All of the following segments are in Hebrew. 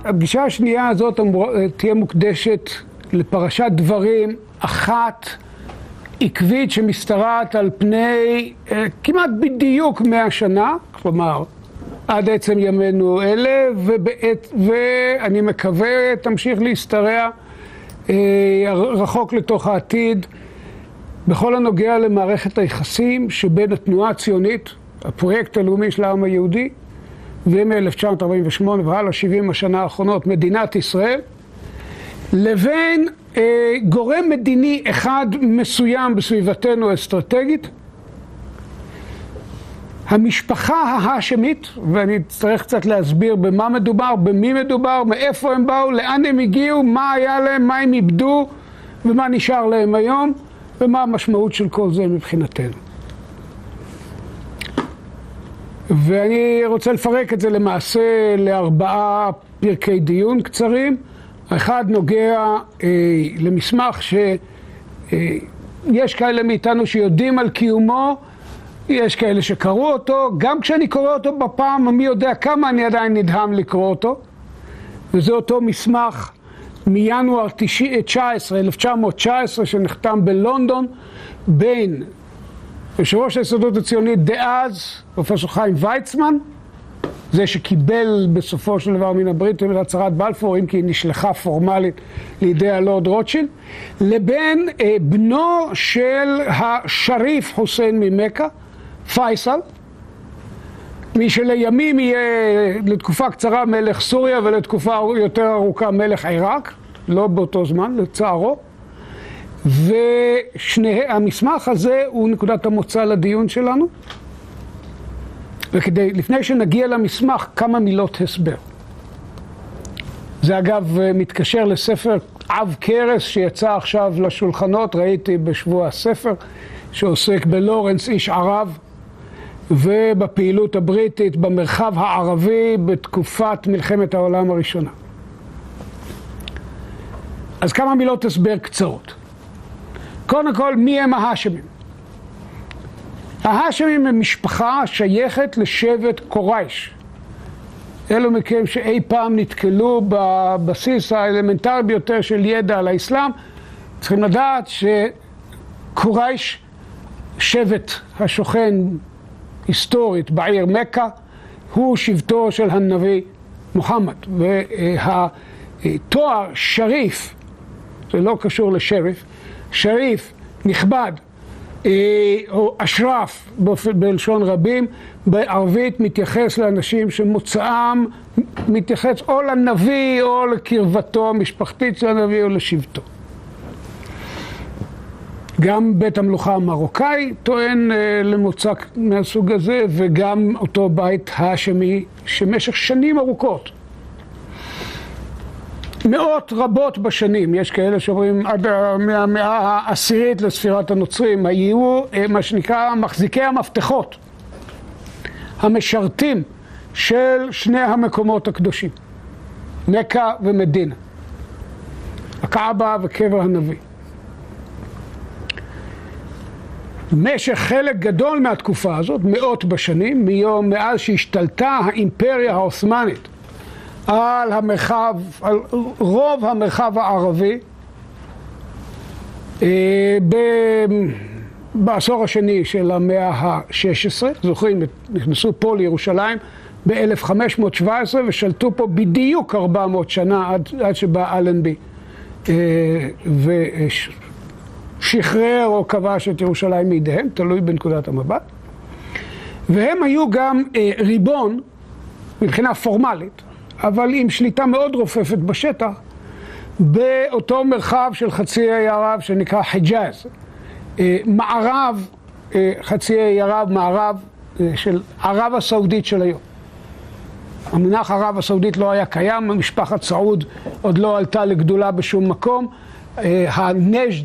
הפגישה השנייה הזאת תהיה מוקדשת לפרשת דברים אחת עקבית שמשתרעת על פני כמעט בדיוק 100 שנה, כלומר עד עצם ימינו אלה, ואני מקווה תמשיך להשתרע רחוק לתוך העתיד בכל הנוגע למערכת היחסים שבין התנועה הציונית, הפרויקט הלאומי של העם היהודי, ומ-1948 והלאה 70 השנה האחרונות מדינת ישראל, לבין גורם מדיני אחד מסוים בסביבתנו האסטרטגית, המשפחה ההאשמית, ואני צריך קצת להסביר במה מדובר, במי מדובר, מאיפה הם באו, לאן הם הגיעו, מה היה להם, מה הם איבדו ומה נשאר להם היום ומה המשמעות של כל זה מבחינתנו. ואני רוצה לפרק את זה למעשה לארבעה פרקי דיון קצרים. האחד נוגע למסמך שיש כאלה מאיתנו שיודעים על קיומו, יש כאלה שקראו אותו, גם כשאני קורא אותו בפעם, מי יודע כמה אני עדיין נדהם לקרוא אותו. וזה אותו מסמך מינואר 1919 שנחתם בלונדון בין יושב ראש ההסתדרות הציונית דאז, פרופסור חיים ויצמן, זה שקיבל בסופו של דבר מן הבריטים את הצהרת בלפור, אם כי היא נשלחה פורמלית לידי הלורד רוטשילד, לבין בנו של השריף חוסיין ממכה, פייסל, מי שלימים יהיה לתקופה קצרה מלך סוריה ולתקופה יותר ארוכה מלך עיראק, לא באותו זמן, לצערו. והמסמך הזה הוא נקודת המוצא לדיון שלנו. לפני שנגיע למסמך, כמה מילות הסבר. זה אגב מתקשר לספר עב כרס שיצא עכשיו לשולחנות, ראיתי בשבוע הספר, שעוסק בלורנס איש ערב, ובפעילות הבריטית במרחב הערבי בתקופת מלחמת העולם הראשונה. אז כמה מילות הסבר קצרות. קודם כל, מי הם ההאשמים? ההאשמים הם משפחה שייכת לשבט קורייש. אלו מכם שאי פעם נתקלו בבסיס האלמנטרי ביותר של ידע על האסלאם, צריכים לדעת שקורייש, שבט השוכן היסטורית בעיר מכה, הוא שבטו של הנביא מוחמד. והתואר שריף, זה לא קשור לשריף, שריף, נכבד, או אשרף בלשון רבים, בערבית מתייחס לאנשים שמוצאם מתייחס או לנביא או לקרבתו המשפחתית של הנביא או לשבטו. גם בית המלוכה המרוקאי טוען למוצא מהסוג הזה, וגם אותו בית האשמי שמשך שנים ארוכות, מאות רבות בשנים, יש כאלה שאומרים עד מהמאה העשירית לספירת הנוצרים, היו מה שנקרא מחזיקי המפתחות, המשרתים של שני המקומות הקדושים, מכה ומדינה, הקעבה וקבר הנביא. במשך חלק גדול מהתקופה הזאת, מאות בשנים, מאז שהשתלטה האימפריה העות'מאנית על המרחב, על רוב המרחב הערבי, בעשור השני של המאה ה-16, זוכרים, נכנסו פה לירושלים ב-1517 ושלטו פה בדיוק 400 שנה עד שבא אלנבי ושחרר או כבש את ירושלים מידיהם, תלוי בנקודת המבט. והם היו גם ריבון מבחינה פורמלית, אבל עם שליטה מאוד רופפת בשטח, באותו מרחב של חצי האי ערב שנקרא חיג'אז, מערב, חצי האי ערב, מערב של ערב הסעודית של היום. המונח ערב הסעודית לא היה קיים, משפחת סעוד עוד לא עלתה לגדולה בשום מקום. הנג'ד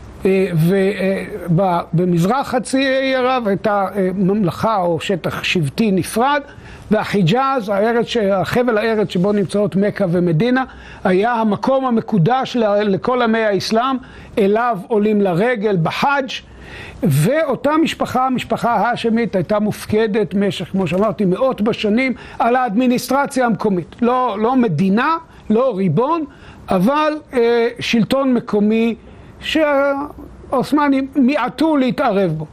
ובמזרח חצי האי ערב הייתה ממלכה או שטח שבטי נפרד, והחיג'אז, החבל הארץ שבו נמצאות מכה ומדינה, היה המקום המקודש לכל עמי האסלאם, אליו עולים לרגל בחאג', ואותה משפחה, המשפחה ההאשמית, הייתה מופקדת במשך, כמו שאמרתי, מאות בשנים על האדמיניסטרציה המקומית. לא מדינה, לא ריבון, אבל שלטון מקומי שהעות'מאנים מיעטו להתערב בו.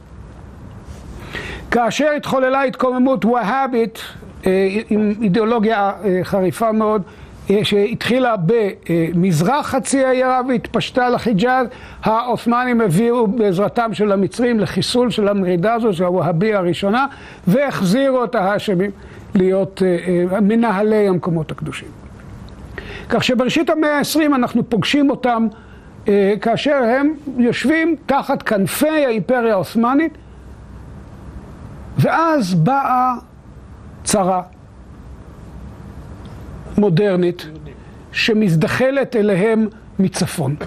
כאשר התחוללה התקוממות והאבית עם אידיאולוגיה חריפה מאוד, שהתחילה במזרח חצי האי ערב והתפשטה לחיג'אז, העות'מאנים הביאו בעזרתם של המצרים לחיסול של המרידה הזו, של הווהאביה הראשונה, והחזירו את ההאשמים להיות מנהלי המקומות הקדושים. כך שבראשית המאה ה-20 אנחנו פוגשים אותם כאשר הם יושבים תחת כנפי האימפריה העות'מאנית, ואז באה צרה מודרנית שמזדחלת אליהם מצפון.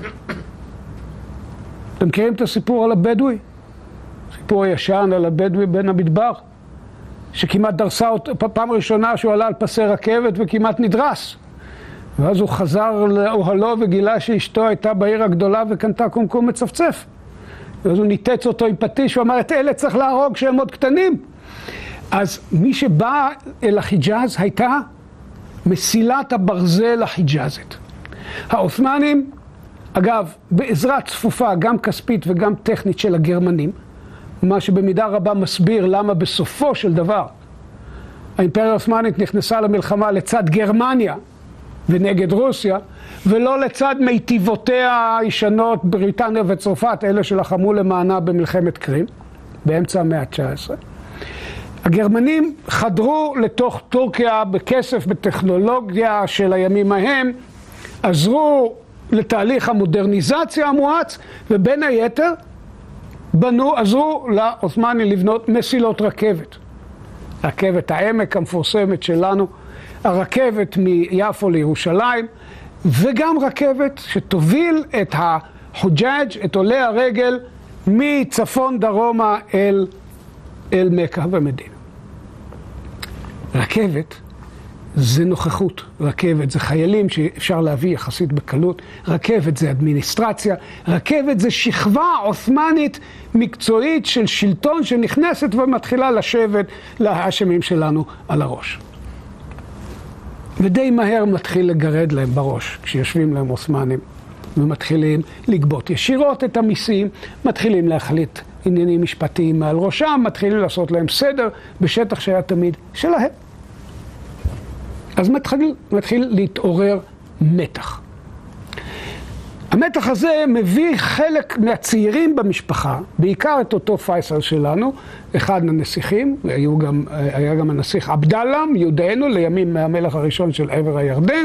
אתם מכירים את הסיפור על הבדואי? סיפור ישן על הבדואי בין המדבר, שכמעט דרסה אותו, פעם ראשונה שהוא עלה על פסי רכבת וכמעט נדרס. ואז הוא חזר לאוהלו וגילה שאשתו הייתה בעיר הגדולה וקנתה קומקום מצפצף. ואז הוא ניתץ אותו עם פטיש ואמר, את אלה צריך להרוג שהם עוד קטנים. אז מי שבא אל החיג'אז הייתה מסילת הברזל החיג'אזית. העות'מאנים, אגב, בעזרה צפופה, גם כספית וגם טכנית של הגרמנים, מה שבמידה רבה מסביר למה בסופו של דבר האימפריה העות'מאנית נכנסה למלחמה לצד גרמניה ונגד רוסיה, ולא לצד מיטיבותיה הישנות בריטניה וצרפת, אלה שלחמו למענה במלחמת קרים, באמצע המאה ה-19. הגרמנים חדרו לתוך טורקיה בכסף, בטכנולוגיה של הימים ההם, עזרו לתהליך המודרניזציה המואץ, ובין היתר עזרו לעות'מאנים לבנות מסילות רכבת. רכבת העמק המפורסמת שלנו, הרכבת מיפו לירושלים, וגם רכבת שתוביל את החוג'אג', את עולי הרגל, מצפון דרומה אל מכה ומדינה. רכבת זה נוכחות, רכבת זה חיילים שאפשר להביא יחסית בקלות, רכבת זה אדמיניסטרציה, רכבת זה שכבה עות'מאנית מקצועית של שלטון שנכנסת ומתחילה לשבת להאשמים שלנו על הראש. ודי מהר מתחיל לגרד להם בראש כשיושבים להם עות'מאנים ומתחילים לגבות ישירות את המיסים, מתחילים להחליט עניינים משפטיים מעל ראשם, מתחילים לעשות להם סדר בשטח שהיה תמיד שלהם. אז מתחיל להתעורר מתח. המתח הזה מביא חלק מהצעירים במשפחה, בעיקר את אותו פייסל שלנו, אחד הנסיכים, היה גם הנסיך עבדאללה, יהודנו, לימים מהמלך הראשון של עבר הירדן,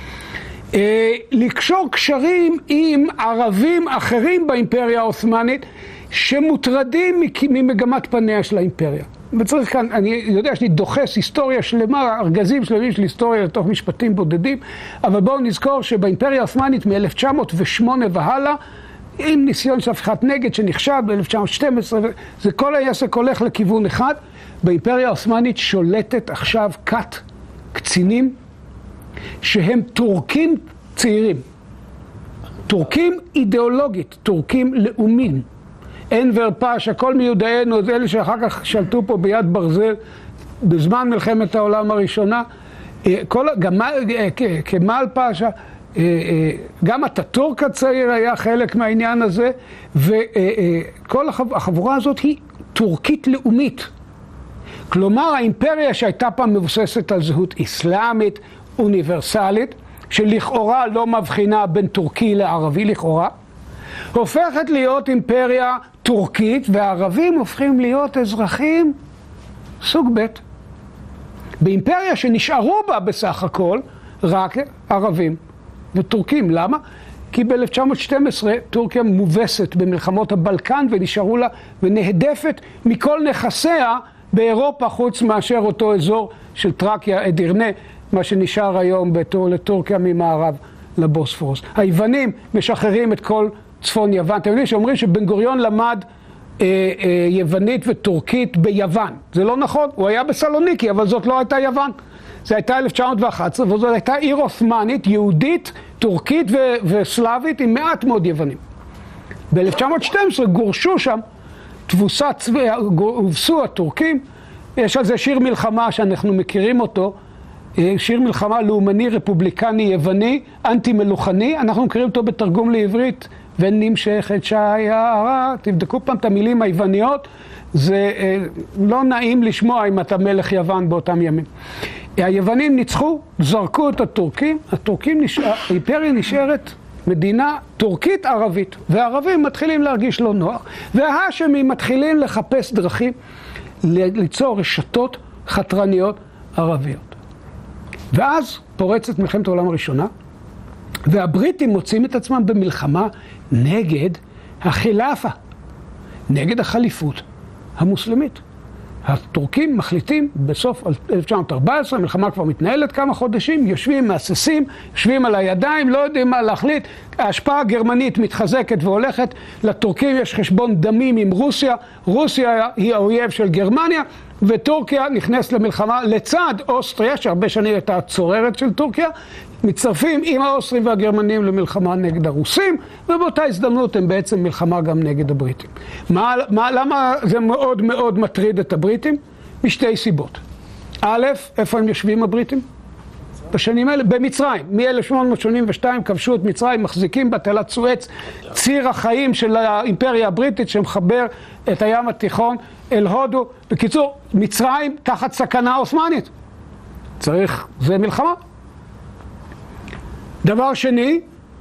לקשור קשרים עם ערבים אחרים באימפריה העות'מאנית, שמוטרדים ממגמת פניה של האימפריה. וצריך כאן, אני יודע שאני דוחס היסטוריה שלמה, ארגזים שלמים של היסטוריה לתוך משפטים בודדים, אבל בואו נזכור שבאימפריה העות'מאנית מ-1908 והלאה, עם ניסיון של הפיכת נגד שנכשל ב-1912, זה כל העסק הולך לכיוון אחד. באימפריה העות'מאנית שולטת עכשיו כת קצינים שהם טורקים צעירים, טורקים אידיאולוגית, טורקים לאומיים. אנבר פאשה, כל מיודענו, אלה שאחר כך שלטו פה ביד ברזל בזמן מלחמת העולם הראשונה, כמאל פאשה, גם אטאטורק הצעיר היה חלק מהעניין הזה, וכל החבורה הזאת היא טורקית לאומית. כלומר, האימפריה שהייתה פעם מבוססת על זהות אסלאמית, אוניברסלית, שלכאורה לא מבחינה בין טורקי לערבי לכאורה, הופכת להיות אימפריה טורקית, והערבים הופכים להיות אזרחים סוג ב'. באימפריה שנשארו בה בסך הכל רק ערבים וטורקים. למה? כי ב-1912 טורקיה מובסת במלחמות הבלקן ונשארו לה ונהדפת מכל נכסיה באירופה, חוץ מאשר אותו אזור של טרקיה, אדירנה, מה שנשאר היום לטורקיה ממערב לבוספורוס. היוונים משחררים את כל צפון יוון. אתם יודעים שאומרים שבן גוריון למד יוונית וטורקית ביוון. זה לא נכון, הוא היה בסלוניקי, אבל זאת לא הייתה יוון. זה הייתה 1911, וזאת הייתה עיר עות'מאנית, יהודית, טורקית וסלאבית עם מעט מאוד יוונים. ב-1912 גורשו שם הובסו הטורקים, יש על זה שיר מלחמה שאנחנו מכירים אותו, שיר מלחמה לאומני, רפובליקני, יווני, אנטי מלוכני, אנחנו מכירים אותו בתרגום לעברית, ונמשכת שיירה, תבדקו פעם את המילים היווניות, זה לא נעים לשמוע אם אתה מלך יוון באותם ימים. היוונים ניצחו, זרקו את הטורקים, האימפריה נשארת מדינה טורקית ערבית, והערבים מתחילים להרגיש לא נוח, וההאשמים מתחילים לחפש דרכים ליצור רשתות חתרניות ערביות. ואז פורצת מלחמת העולם הראשונה, והבריטים מוצאים את עצמם במלחמה נגד החילאפה, נגד החליפות המוסלמית. הטורקים מחליטים בסוף 1914, המלחמה כבר מתנהלת כמה חודשים, יושבים, מאססים, יושבים על הידיים, לא יודעים מה להחליט. ההשפעה הגרמנית מתחזקת והולכת, לטורקים יש חשבון דמים עם רוסיה, רוסיה היא האויב של גרמניה, וטורקיה נכנסת למלחמה לצד אוסטריה, שהרבה שנים הייתה הצוררת של טורקיה, מצטרפים עם האוסטרים והגרמנים למלחמה נגד הרוסים, ובאותה הזדמנות הם בעצם מלחמה גם נגד הבריטים. למה זה מאוד מאוד מטריד את הבריטים? משתי סיבות. א', איפה הם יושבים הבריטים? בשנים האלה, במצרים. מ-1882 כבשו את מצרים, מחזיקים בתעלת סואץ, ציר החיים של האימפריה הבריטית שמחבר את הים התיכון אל הודו. בקיצור, מצרים תחת סכנה עות'מאנית. זה מלחמה. דבר שני,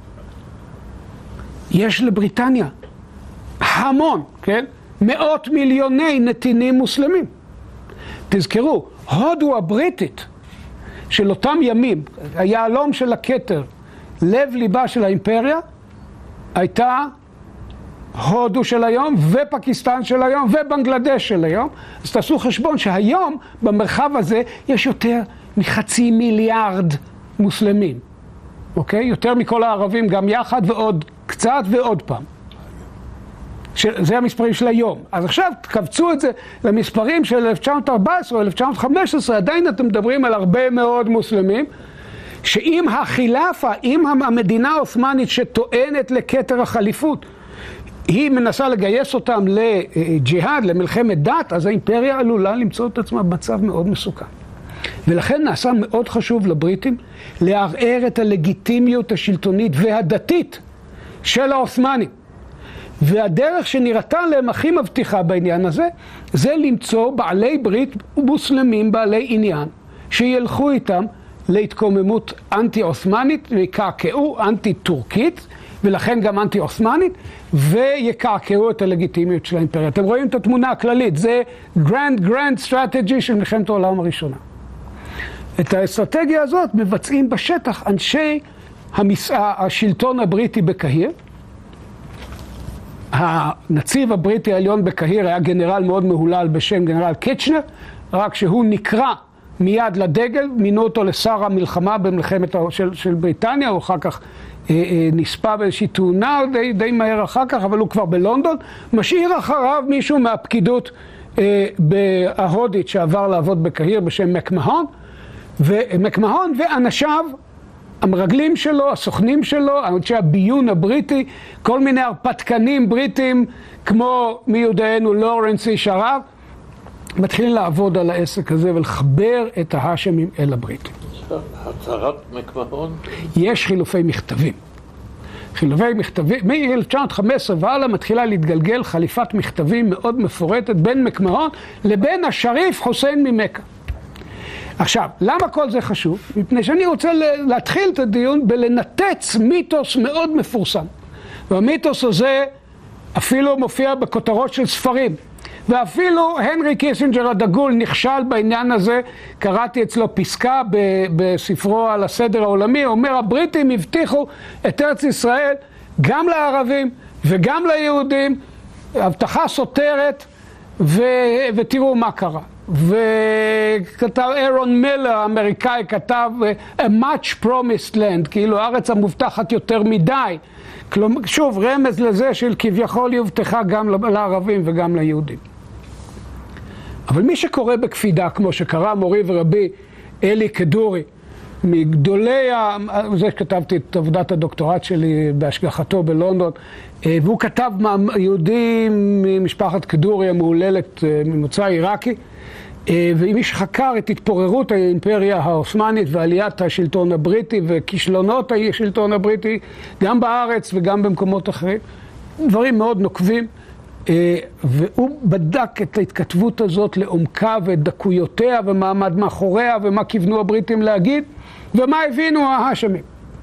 יש לבריטניה המון, כן? מאות מיליוני נתינים מוסלמים. תזכרו, הודו הבריטית של אותם ימים, היעלום של הכתר, לב ליבה של האימפריה, הייתה הודו של היום ופקיסטן של היום ובנגלדש של היום. אז תעשו חשבון שהיום במרחב הזה יש יותר מ500 מיליארד מוסלמים. אוקיי? יותר מכל הערבים גם יחד ועוד קצת ועוד פעם. זה המספרים של היום. אז עכשיו תקבצו את זה למספרים של 1914 או 1915, עדיין אתם מדברים על הרבה מאוד מוסלמים, שאם החילאפה, אם המדינה העות'מאנית שטוענת לכתר החליפות, היא מנסה לגייס אותם לג'יהאד, למלחמת דת, אז האימפריה עלולה למצוא את עצמה במצב מאוד מסוכן. ולכן נעשה מאוד חשוב לבריטים לערער את הלגיטימיות השלטונית והדתית של העות'מאנים. והדרך שנראתה להם הכי מבטיחה בעניין הזה, זה למצוא בעלי ברית מוסלמים בעלי עניין, שילכו איתם להתקוממות אנטי-עות'מאנית, ויקעקעו אנטי-טורקית, ולכן גם אנטי-עות'מאנית, ויקעקעו את הלגיטימיות של האימפריה. אתם רואים את התמונה הכללית, זה grand strategy של מלחמת העולם הראשונה. את האסטרטגיה הזאת מבצעים בשטח אנשי השלטון הבריטי בקהיר. הנציב הבריטי העליון בקהיר היה גנרל מאוד מהולל בשם גנרל קיצ'נר, רק שהוא נקרא מיד לדגל, מינו אותו לשר המלחמה במלחמת של בריטניה, הוא אחר כך נספה באיזושהי תאונה די מהר אחר כך, אבל הוא כבר בלונדון, משאיר אחריו מישהו מהפקידות ההודית שעבר לעבוד בקהיר בשם מקמהון ואנשיו, המרגלים שלו, הסוכנים שלו, אנשי הביון הבריטי, כל מיני הרפתקנים בריטים כמו מיודענו לורנס איש ערב, מתחילים לעבוד על העסק הזה ולחבר את ההאשמים אל הבריטים. הצהרת מקמהון? יש חילופי מכתבים. חילופי מכתבים, מ-1915 והלאה מתחילה להתגלגל חליפת מכתבים מאוד מפורטת בין מקמהון לבין השריף חוסיין ממכה. עכשיו, למה כל זה חשוב? מפני שאני רוצה להתחיל את הדיון בלנתץ מיתוס מאוד מפורסם. והמיתוס הזה אפילו מופיע בכותרות של ספרים. ואפילו הנרי קיסינג'ר הדגול נכשל בעניין הזה, קראתי אצלו פסקה בספרו על הסדר העולמי, הוא אומר הבריטים הבטיחו את ארץ ישראל גם לערבים וגם ליהודים, הבטחה סותרת, ותראו מה קרה. וכתב אירון מילר האמריקאי כתב a much promised land, כאילו הארץ המובטחת יותר מדי, שוב רמז לזה של כביכול יובטחה גם לערבים וגם ליהודים. אבל מי שקורא בקפידה כמו שקרא מורי ורבי אלי כדורי מגדולי, זה שכתבתי את עבודת הדוקטורט שלי בהשגחתו בלונדון, והוא כתב יהודי ממשפחת כדורי המהוללת ממוצא עיראקי, ומי שחקר את התפוררות האימפריה העות'מאנית ועליית השלטון הבריטי וכישלונות השלטון הבריטי גם בארץ וגם במקומות אחרים, דברים מאוד נוקבים, והוא בדק את ההתכתבות הזאת לעומקה ואת דקויותיה ומה עמד מאחוריה ומה כיוונו הבריטים להגיד ומה הבינו ההאשמים.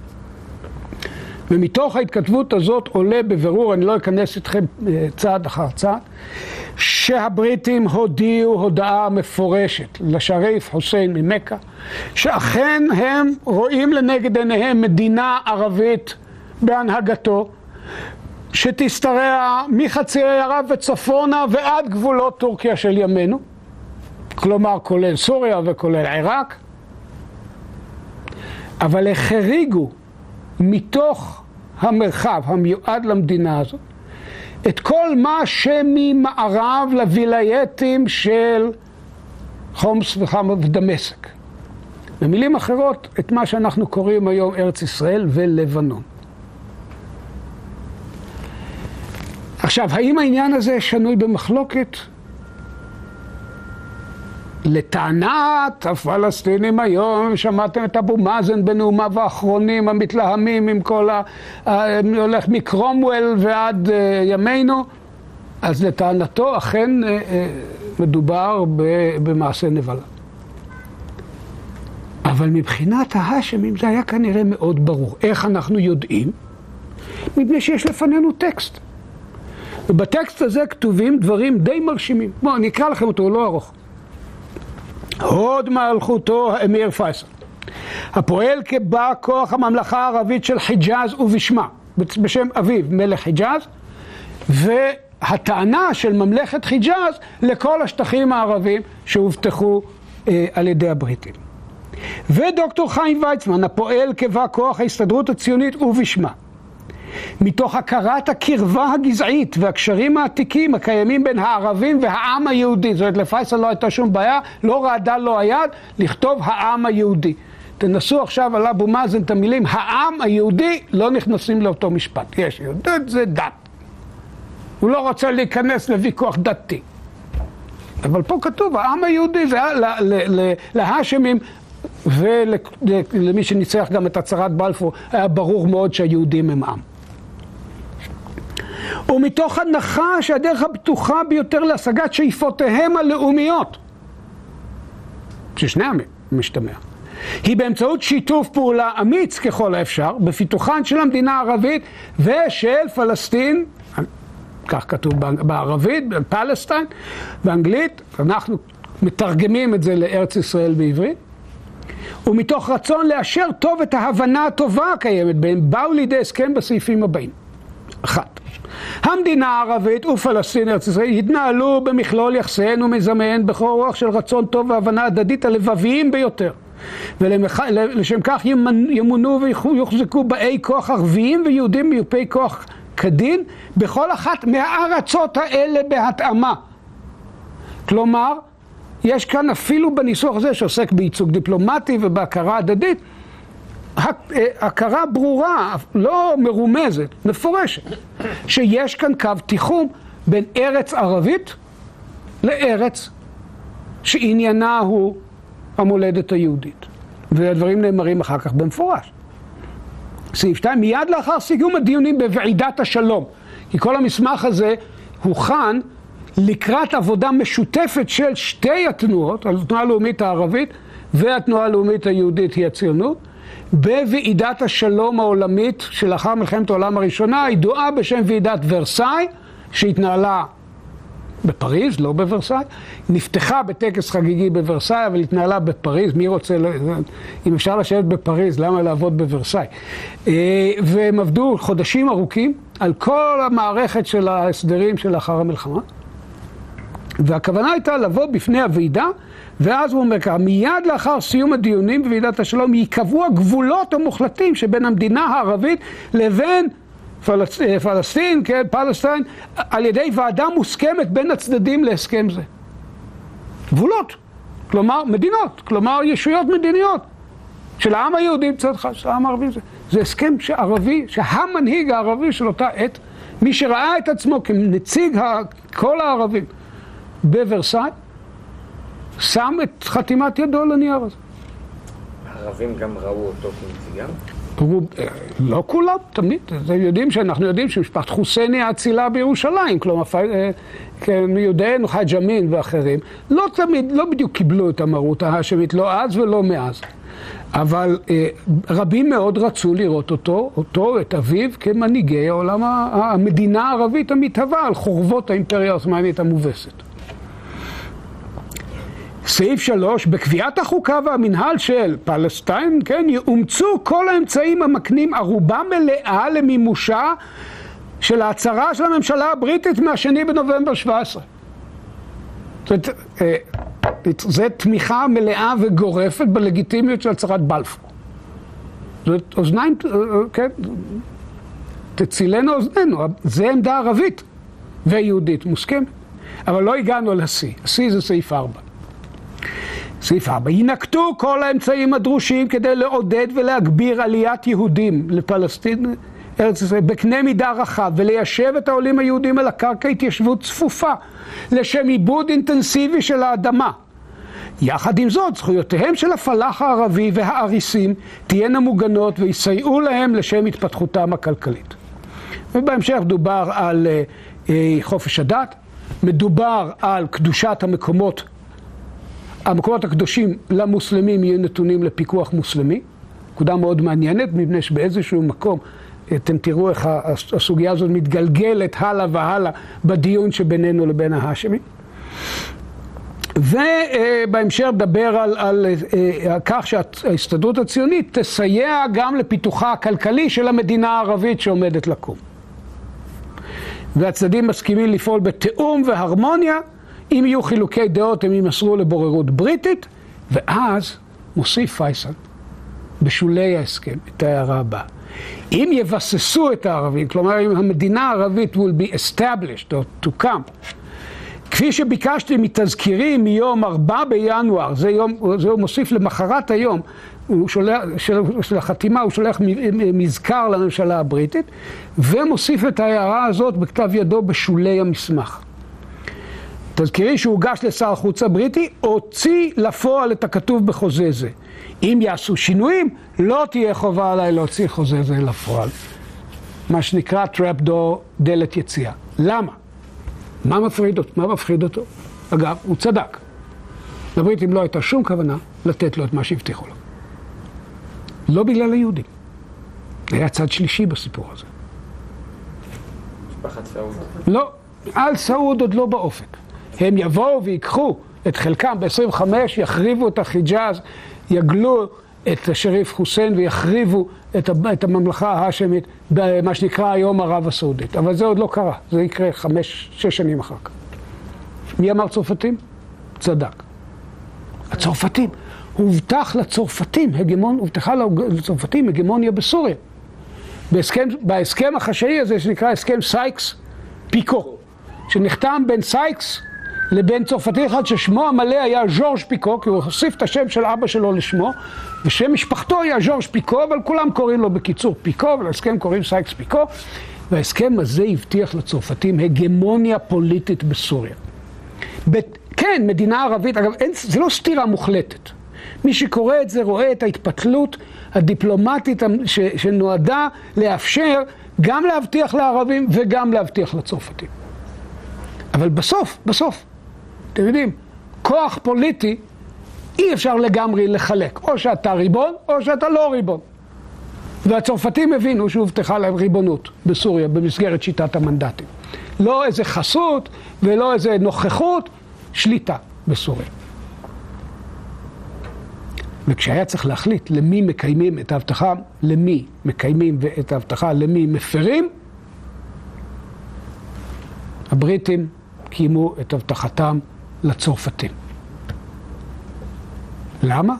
ומתוך ההתכתבות הזאת עולה בבירור, אני לא אכנס אתכם צעד אחר צעד, שהבריטים הודיעו הודעה מפורשת לשריף חוסיין ממכה, שאכן הם רואים לנגד עיניהם מדינה ערבית בהנהגתו, שתשתרע מחצי האי ערב וצפונה ועד גבולות טורקיה של ימינו, כלומר כולל סוריה וכולל עיראק, אבל החריגו מתוך המרחב המיועד למדינה הזאת את כל מה שממערב לווילייטים של חומס וחמה ודמשק. במילים אחרות, את מה שאנחנו קוראים היום ארץ ישראל ולבנון. עכשיו, האם העניין הזה שנוי במחלוקת? לטענת הפלסטינים היום, שמעתם את אבו מאזן בנאומיו האחרונים המתלהמים עם כל הולך מקרומוול ועד ימינו, אז לטענתו אכן מדובר במעשה נבלה. אבל מבחינת ההאשמים זה היה כנראה מאוד ברור. איך אנחנו יודעים? מפני שיש לפנינו טקסט. ובטקסט הזה כתובים דברים די מרשימים. בואו, אני אקרא לכם אותו, הוא לא ארוך. הוד מלכותו האמיר פייסל, הפועל כבא כוח הממלכה הערבית של חיג'אז ובשמה, בשם אביו מלך חיג'אז, והטענה של ממלכת חיג'אז לכל השטחים הערבים שהובטחו על ידי הבריטים. ודוקטור חיים ויצמן, הפועל כבא כוח ההסתדרות הציונית ובשמה, מתוך הכרת הקרבה הגזעית והקשרים העתיקים הקיימים בין הערבים והעם היהודי. זאת אומרת, לפייסל לא הייתה שום בעיה, לא רעדה לו היד לכתוב העם היהודי. תנסו עכשיו על אבו מאזן את המילים העם היהודי, לא נכנסים לאותו משפט. יש יהודית, זה דת. הוא לא רוצה להיכנס לוויכוח דתי. אבל פה כתוב העם היהודי, זה להאשמים ולמי שניצח גם את הצהרת בלפור היה ברור מאוד שהיהודים הם עם. ומתוך הנחה שהדרך הבטוחה ביותר להשגת שאיפותיהם הלאומיות, ששני עמים משתמע, היא באמצעות שיתוף פעולה אמיץ ככל האפשר בפיתוחן של המדינה הערבית ושל פלסטין, כך כתוב בערבית, פלסטין, באנגלית, אנחנו מתרגמים את זה לארץ ישראל בעברית, ומתוך רצון לאשר טוב את ההבנה הטובה הקיימת בהם, באו לידי הסכם בסעיפים הבאים. 1. המדינה הערבית ופלסטין ארץ ישראל התנהלו במכלול יחסיהן ומזמיהן בכל רוח של רצון טוב והבנה הדדית הלבביים ביותר, ולשם כך ימונו ויוחזקו באי כוח ערביים ויהודים מיופי כוח כדין בכל אחת מהארצות האלה בהתאמה. כלומר, יש כאן אפילו בניסוח הזה שעוסק בייצוג דיפלומטי ובהכרה הדדית, הכרה ברורה, לא מרומזת, מפורשת, שיש כאן קו תיחום בין ארץ ערבית לארץ שעניינה הוא המולדת היהודית. והדברים נאמרים אחר כך במפורש. סעיף 2, מיד לאחר סיום הדיונים בוועידת השלום, כי כל המסמך הזה הוכן לקראת עבודה משותפת של שתי התנועות, התנועה הלאומית הערבית והתנועה הלאומית היהודית היא הציונות, בוועידת השלום העולמית שלאחר מלחמת העולם הראשונה, הידועה בשם ועידת ורסאי, שהתנהלה בפריז, לא בוורסאי, נפתחה בטקס חגיגי בוורסאי, אבל התנהלה בפריז. מי רוצה, אם אפשר לשבת בפריז, למה לעבוד בוורסאי? והם עבדו חודשים ארוכים על כל המערכת של ההסדרים שלאחר המלחמה, והכוונה הייתה לבוא בפני הוועידה, ואז הוא אומר כך, מיד לאחר סיום הדיונים בוועידת השלום ייקבעו הגבולות המוחלטים שבין המדינה הערבית לבין פלסטין, כן, פלסטין, על ידי ועדה מוסכמת בין הצדדים להסכם זה. גבולות, כלומר מדינות, כלומר ישויות מדיניות. של העם היהודי מצדך, של העם הערבי. זה הסכם ערבי, שהמנהיג הערבי של אותה עת, מי שראה את עצמו כנציג כל הערבים בוורסאי, שם את חתימת ידו לנייר הזה. הערבים גם ראו אותו כנציגם? לא כולם, תמיד. אנחנו יודעים שמשפחת חוסייני האצילה בירושלים, כלומר, יודענו חאג' אמין ואחרים, לא תמיד, לא בדיוק קיבלו את המרות ההאשמית, לא אז ולא מאז. אבל רבים מאוד רצו לראות אותו, את אביו, כמנהיגי העולם, המדינה הערבית המתהווה על חורבות האימפריה העות'מאנית המובסת. סעיף 3, בקביעת החוקה והמנהל של פלסטין, כן, אומצו כל האמצעים המקנים ערובה מלאה למימושה של ההצהרה של הממשלה הבריטית מה-2 בנובמבר 17. זה תמיכה מלאה וגורפת בלגיטימיות של הצהרת בלפור. זאת אוזניים, כן, תצילנו אוזננו, זה עמדה ערבית ויהודית מוסכמת, אבל לא הגענו לשיא. השיא זה סעיף 4. סעיף 4, ינקטו כל האמצעים הדרושים כדי לעודד ולהגביר עליית יהודים לפלסטין, ארץ ישראל, בקנה מידה רחב, וליישב את העולים היהודים על הקרקע התיישבות צפופה, לשם עיבוד אינטנסיבי של האדמה. יחד עם זאת, זכויותיהם של הפלאח הערבי והאריסים תהיינה מוגנות ויסייעו להם לשם התפתחותם הכלכלית. ובהמשך דובר על חופש הדת, מדובר על קדושת המקומות הקדושים למוסלמים יהיו נתונים לפיקוח מוסלמי, נקודה מאוד מעניינת, מפני שבאיזשהו מקום אתם תראו איך הסוגיה הזאת מתגלגלת הלאה והלאה בדיון שבינינו לבין ההאשמים. ובהמשך דבר על כך שההסתדרות הציונית תסייע גם לפיתוחה הכלכלי של המדינה הערבית שעומדת לקום. והצדדים מסכימים לפעול בתיאום והרמוניה, אם יהיו חילוקי דעות הם ימסרו לבוררות בריטית, ואז מוסיף פייסל בשולי ההסכם את ההערה הבאה. אם יבססו את הערבים, כלומר אם המדינה הערבית will be established or to come, כפי שביקשתי מתזכירים מיום 4 בינואר, זה מוסיף למחרת היום, של החתימה, הוא שולח מזכר לממשלה הבריטית, ומוסיף את ההערה הזאת בכתב ידו בשולי המסמך. תזכירי שהוגש לשר החוץ הבריטי, הוציא לפועל את הכתוב בחוזה זה. אם יעשו שינויים, לא תהיה חובה עליי להוציא חוזה זה לפועל. מה שנקרא טראפ דור, דלת יציאה. למה? מה מפחיד אותו? אגב, הוא צדק. לבריטים לא הייתה שום כוונה לתת לו את מה שהבטיחו לו. לא בגלל היהודים. היה צד שלישי בסיפור הזה. משפחת סעוד. לא, על סעוד עוד לא באופק. הם יבואו ויקחו את חלקם ב-25, יחריבו את החיג'אז, יגלו את השריף חוסיין ויחריבו את הממלכה ההאשמית במה שנקרא היום ערב הסעודית. אבל זה עוד לא קרה, זה יקרה 5-6 שנים אחר כך. מי אמר צרפתים? צדק. הצרפתים. הובטחה לצרפתים הגמוניה בסוריה. בהסכם החשאי הזה שנקרא הסכם סייקס-פיקו, שנחתם בין סייקס לבין צרפתי אחד ששמו המלא היה ז'ורג' פיקו, כי הוא הוסיף את השם של אבא שלו לשמו, ושם משפחתו היה ז'ורג' פיקו, אבל כולם קוראים לו בקיצור פיקו, ולהסכם קוראים סייקס פיקו, וההסכם הזה הבטיח לצרפתים הגמוניה פוליטית בסוריה. כן, מדינה ערבית, אגב, זה לא סתירה מוחלטת. מי שקורא את זה רואה את ההתפתלות הדיפלומטית שנועדה לאפשר גם להבטיח לערבים וגם להבטיח לצרפתים. אבל בסוף, אתם יודעים, כוח פוליטי אי אפשר לגמרי לחלק. או שאתה ריבון, או שאתה לא ריבון. והצרפתים הבינו שהובטחה להם ריבונות בסוריה במסגרת שיטת המנדטים. לא איזה חסות ולא איזה נוכחות, שליטה בסוריה. וכשהיה צריך להחליט למי מקיימים את ההבטחה, למי מקיימים את ההבטחה, למי מפרים, הבריטים קיימו את הבטחתם לצרפתים. למה?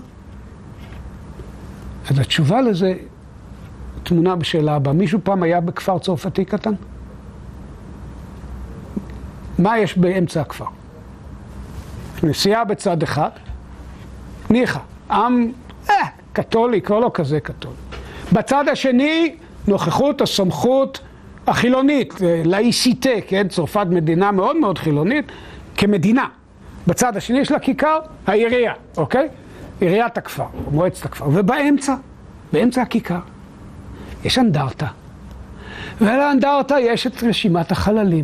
אז התשובה לזה תמונה בשאלה הבאה. מישהו פעם היה בכפר צרפתי קטן? מה יש באמצע הכפר? נסיעה בצד אחד, ניחא, עם קתולי, כבר לא כזה קתולי. בצד השני, נוכחות הסמכות החילונית, לאיסיטה, כן? צרפת מדינה מאוד מאוד חילונית, כמדינה. בצד השני יש לה כיכר, העירייה, אוקיי? עיריית הכפר, מועצת הכפר. ובאמצע, באמצע הכיכר, יש אנדרטה. ועל האנדרטה יש את רשימת החללים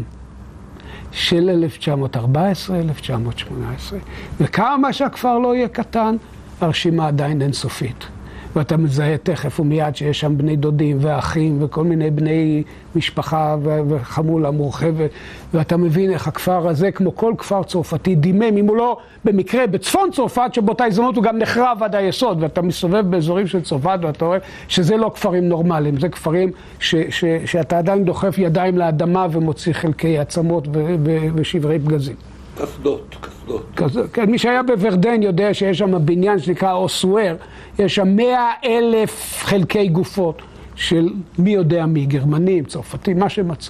של 1914, 1918. וכמה שהכפר לא יהיה קטן, הרשימה עדיין אינסופית. ואתה מזהה תכף ומיד שיש שם בני דודים ואחים וכל מיני בני משפחה וחמולה מורחבת, ואתה מבין איך הכפר הזה, כמו כל כפר צרפתי, דימם, אם הוא לא במקרה בצפון צרפת, שבאותה הזדמנות הוא גם נחרב עד היסוד, ואתה מסתובב באזורים של צרפת ואתה רואה שזה לא כפרים נורמליים, זה כפרים שאתה עדיין דוחף ידיים לאדמה ומוציא חלקי עצמות ושברי פגזים. קסדות. כן, מי שהיה בוורדן יודע שיש שם בניין שנקרא אוסואר, יש שם 100,000 חלקי גופות של מי יודע מי, גרמנים, צרפתים, מה שמצאו.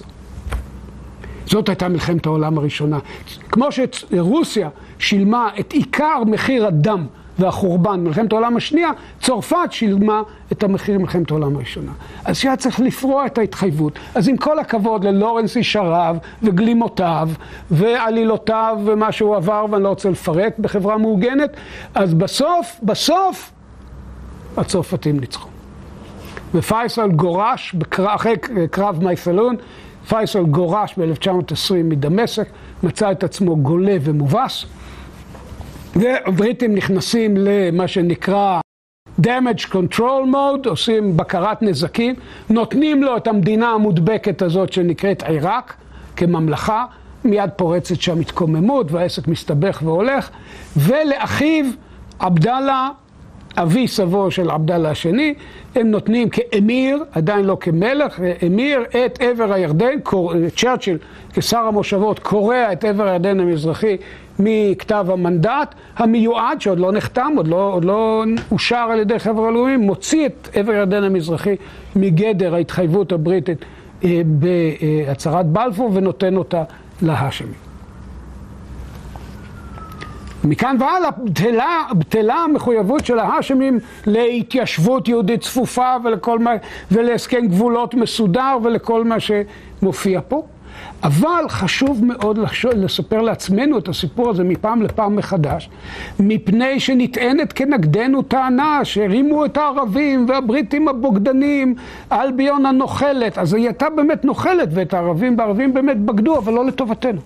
זאת הייתה מלחמת העולם הראשונה. כמו שרוסיה שילמה את עיקר מחיר הדם והחורבן במלחמת העולם השנייה, צרפת שילמה את המחיר במלחמת העולם הראשונה. אז שהיה צריך לפרוע את ההתחייבות. אז עם כל הכבוד ללורנס ישריו וגלימותיו ועלילותיו ומה שהוא עבר, ואני לא רוצה לפרט, בחברה מאוגנת, אז בסוף הצרפתים ניצחו. ופייסל גורש, אחרי קרב מייסלון, פייסל גורש ב-1920 מדמשק, מצא את עצמו גולה ומובס, והבריטים נכנסים למה שנקרא damage control mode, עושים בקרת נזקים, נותנים לו את המדינה המודבקת הזאת שנקראת עיראק כממלכה, מיד פורצת שם התקוממות והעסק מסתבך והולך, ולאחיו עבדאללה, אבי סבו של עבדאללה השני, הם נותנים כאמיר, עדיין לא כמלך, אמיר את עבר הירדן, צ'רצ'יל כשר המושבות קורע את עבר הירדן המזרחי מכתב המנדט המיועד, שעוד לא נחתם, עוד לא אושר על ידי חבר הלאומים, מוציא את עבר הירדן המזרחי מגדר ההתחייבות הבריטית בהצהרת בלפור ונותן אותה להאשמים. מכאן והלאה בטלה המחויבות של ההאשמים להתיישבות יהודית צפופה ולהסכם גבולות מסודר ולכל מה שמופיע פה. אבל חשוב מאוד לספר לעצמנו את הסיפור הזה מפעם לפעם מחדש, מפני שנטענת כנגדנו טענה שהרימו את הערבים והבריטים הבוגדנים, אלביון הנוחלת. אז היא הייתה באמת נוחלת, ואת הערבים באמת בגדו, אבל לא לטובתנו.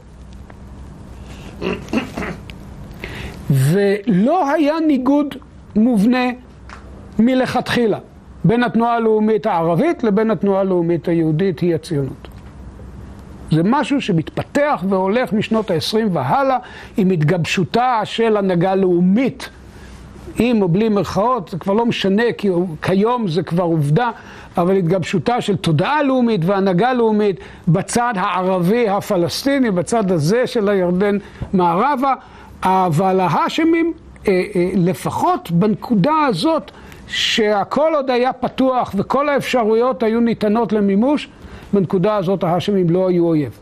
ולא היה ניגוד מובנה מלכתחילה בין התנועה הלאומית הערבית לבין התנועה הלאומית היהודית, היא הציונות. זה משהו שמתפתח והולך משנות ה-20 והלאה עם התגבשותה של הנהגה לאומית, עם או בלי מרכאות, זה כבר לא משנה, כי כיום זה כבר עובדה, אבל התגבשותה של תודעה לאומית והנהגה לאומית בצד הערבי הפלסטיני, בצד הזה של הירדן מערבה, אבל ההאשמים, לפחות בנקודה הזאת, שהכל עוד היה פתוח וכל האפשרויות היו ניתנות למימוש, בנקודה הזאת ההאשמים לא היו אויב.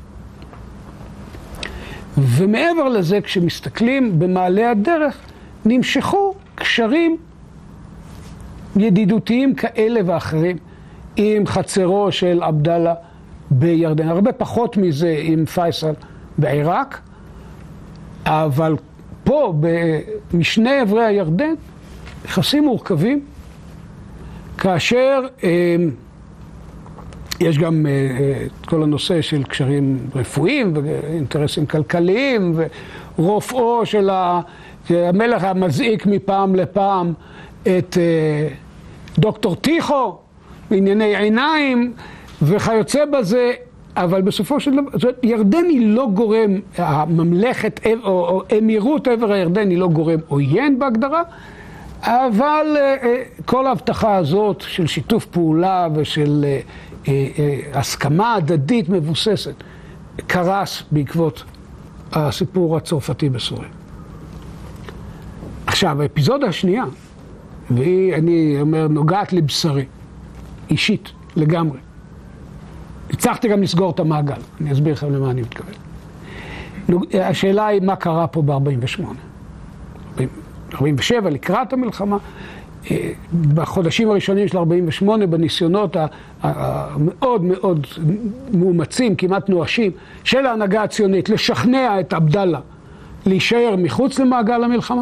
ומעבר לזה, כשמסתכלים במעלה הדרך, נמשכו קשרים ידידותיים כאלה ואחרים עם חצרו של עבדאללה בירדן. הרבה פחות מזה עם פייסל בעיראק, אבל פה, משני עברי הירדן, יחסים מורכבים, כאשר יש גם כל הנושא של קשרים רפואיים ואינטרסים כלכליים, ורופאו של המלך המזעיק מפעם לפעם את דוקטור טיחו, בענייני עיניים וכיוצא בזה. אבל בסופו של דבר, ירדן היא לא גורם, הממלכת או אמירות עבר הירדן היא לא גורם עוין בהגדרה, אבל כל ההבטחה הזאת של שיתוף פעולה ושל הסכמה הדדית מבוססת קרס בעקבות הסיפור הצרפתי בסוריה. עכשיו, האפיזודה השנייה, והיא, אני אומר, נוגעת לבשרי, אישית, לגמרי. הצלחתי גם לסגור את המעגל, אני אסביר לכם למה אני מתכוון. השאלה היא מה קרה פה ב-48. 47, לקראת המלחמה, בחודשים הראשונים של 48, בניסיונות המאוד מאוד מאומצים, כמעט נואשים, של ההנהגה הציונית, לשכנע את עבדאללה להישאר מחוץ למעגל המלחמה,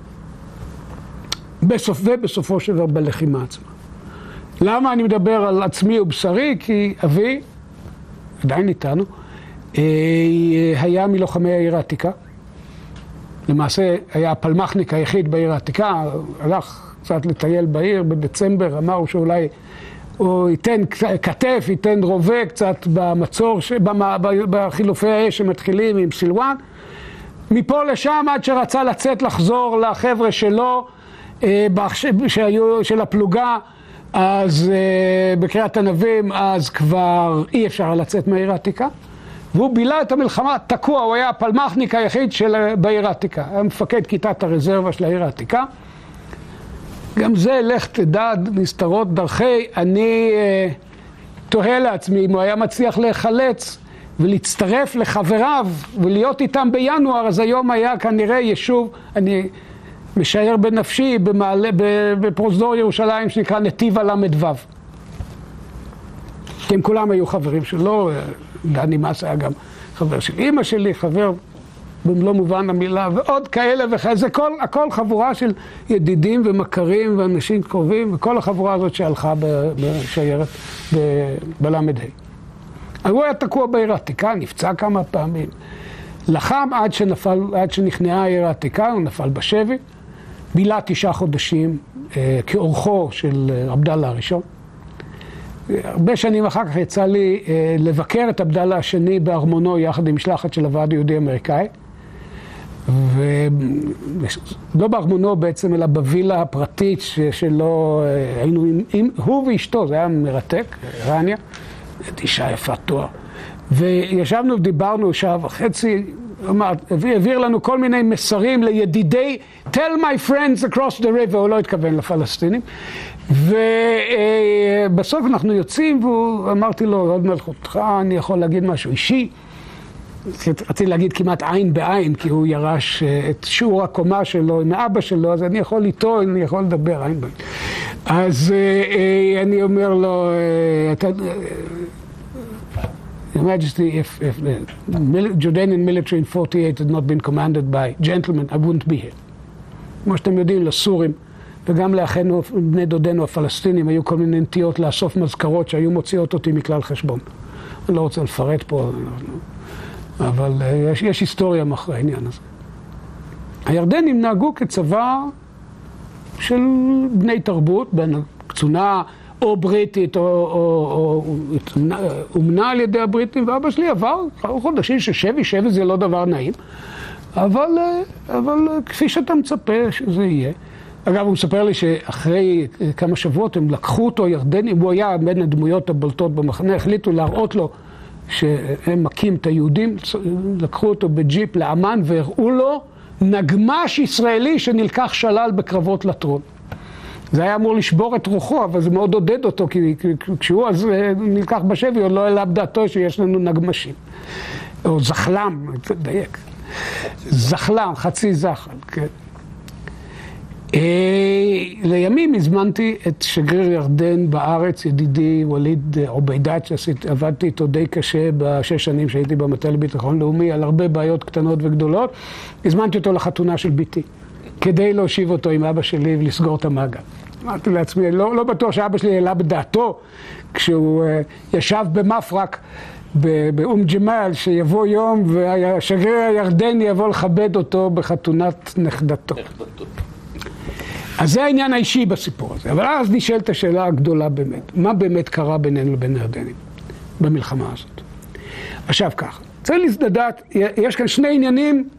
ובסופו של דבר בלחימה עצמה. למה אני מדבר על עצמי ובשרי? כי אבי, עדיין איתנו, היה מלוחמי העיר העתיקה. למעשה היה הפלמחניק היחיד בעיר העתיקה, הלך קצת לטייל בעיר בדצמבר, אמר שאולי הוא ייתן כתף, ייתן רובה קצת במצור, בחילופי האש שמתחילים עם סילואן. מפה לשם עד שרצה לצאת לחזור לחבר'ה שלו, של הפלוגה, אז בקריאת הנבים, אז כבר אי אפשר לצאת מהעיר העתיקה. והוא בילה את המלחמה תקוע, הוא היה הפלמחניק היחיד בעיר העתיקה. היה מפקד כיתת הרזרבה של העיר העתיקה. גם זה, לך תדע, נסתרות דרכי. אני תוהה לעצמי אם הוא היה מצליח להיחלץ ולהצטרף לחבריו ולהיות איתם בינואר, אז היום היה כנראה יישוב, אני משער בנפשי, בפרוזדור ירושלים שנקרא נתיב הל"ו. כי הם כולם היו חברים שלו, דני מס היה גם חבר של אמא שלי, חבר במלוא מובן המילה, ועוד כאלה וכאלה, זה הכל חבורה של ידידים ומכרים ואנשים קרובים, וכל החבורה הזאת שהלכה בשיירת בל"ה. הוא היה תקוע בעיר העתיקה, נפצע כמה פעמים, לחם עד שנכנעה העיר העתיקה, הוא נפל בשבי, בילה 9 חודשים כאורחו של עבדאללה הראשון. הרבה שנים אחר כך יצא לי לבקר את עבדאללה השני בארמונו יחד עם משלחת של הוועד היהודי אמריקאי, ולא בארמונו בעצם, אלא בווילה הפרטית שלו, היינו הוא ואשתו, זה היה מרתק, רניה, את אישה יפת תואר, וישבנו ודיברנו שעה וחצי, העביר לנו כל מיני מסרים לידידי, tell my friends across the river, הוא לא התכוון לפלסטינים, ובסוף אנחנו יוצאים, ואמרתי לו, עוד מלכותך, אני יכול להגיד משהו אישי, רציתי להגיד כמעט עין בעין, כי הוא ירש את שיעור הקומה שלו עם האבא שלו, אז אני יכול איתו, אני יכול לדבר עין בעין. אז אני אומר לו, Your Majesty, if the Jordanian military in 48 had not been commanded by gentlemen, I wouldn't be here. כמו שאתם יודעים, לסורים וגם לאחינו, בני דודינו הפלסטינים, היו כל מיני נטיות לאסוף מזכרות שהיו מוציאות אותי מכלל חשבון. אני לא רוצה לפרט פה, אבל יש היסטוריה מאחורי העניין הזה. הירדנים נהגו כצבא של בני תרבות, בין קצונה או בריטית, או אומנה על ידי הבריטים, ואבא שלי עבר חודשים ששבי זה לא דבר נעים, אבל כפי שאתה מצפה שזה יהיה. אגב, הוא מספר לי שאחרי כמה שבועות הם לקחו אותו ירדנים, הוא היה בין הדמויות הבולטות במחנה, החליטו להראות לו שהם מכים את היהודים, לקחו אותו בג'יפ לאמן והראו לו נגמש ישראלי שנלקח שלל בקרבות לטרון. זה היה אמור לשבור את רוחו, אבל זה מאוד עודד אותו, כי כשהוא אז נלקח בשבי, עוד לא העלה בדעתו שיש לנו נגמשים. או זחלם, תדייק. זחלם, חצי זחל, כן. לימים הזמנתי את שגריר ירדן בארץ, ידידי וליד עוביידת, שעבדתי איתו די קשה ב6 שנים שהייתי במטה לביטחון לאומי, על הרבה בעיות קטנות וגדולות. הזמנתי אותו לחתונה של ביתי, כדי להושיב אותו עם אבא שלי ולסגור את המעגל. אמרתי לעצמי, לא בטוח שאבא שלי העלה בדעתו, כשהוא ישב במפרק באום ג'מאל, שיבוא יום והשגריר הירדני יבוא לכבד אותו בחתונת נכדתו. אז זה העניין האישי בסיפור הזה. אבל אז נשאלת השאלה הגדולה באמת. מה באמת קרה בינינו לבין הירדנים במלחמה הזאת? עכשיו ככה, צריך לדעת, יש כאן 2 עניינים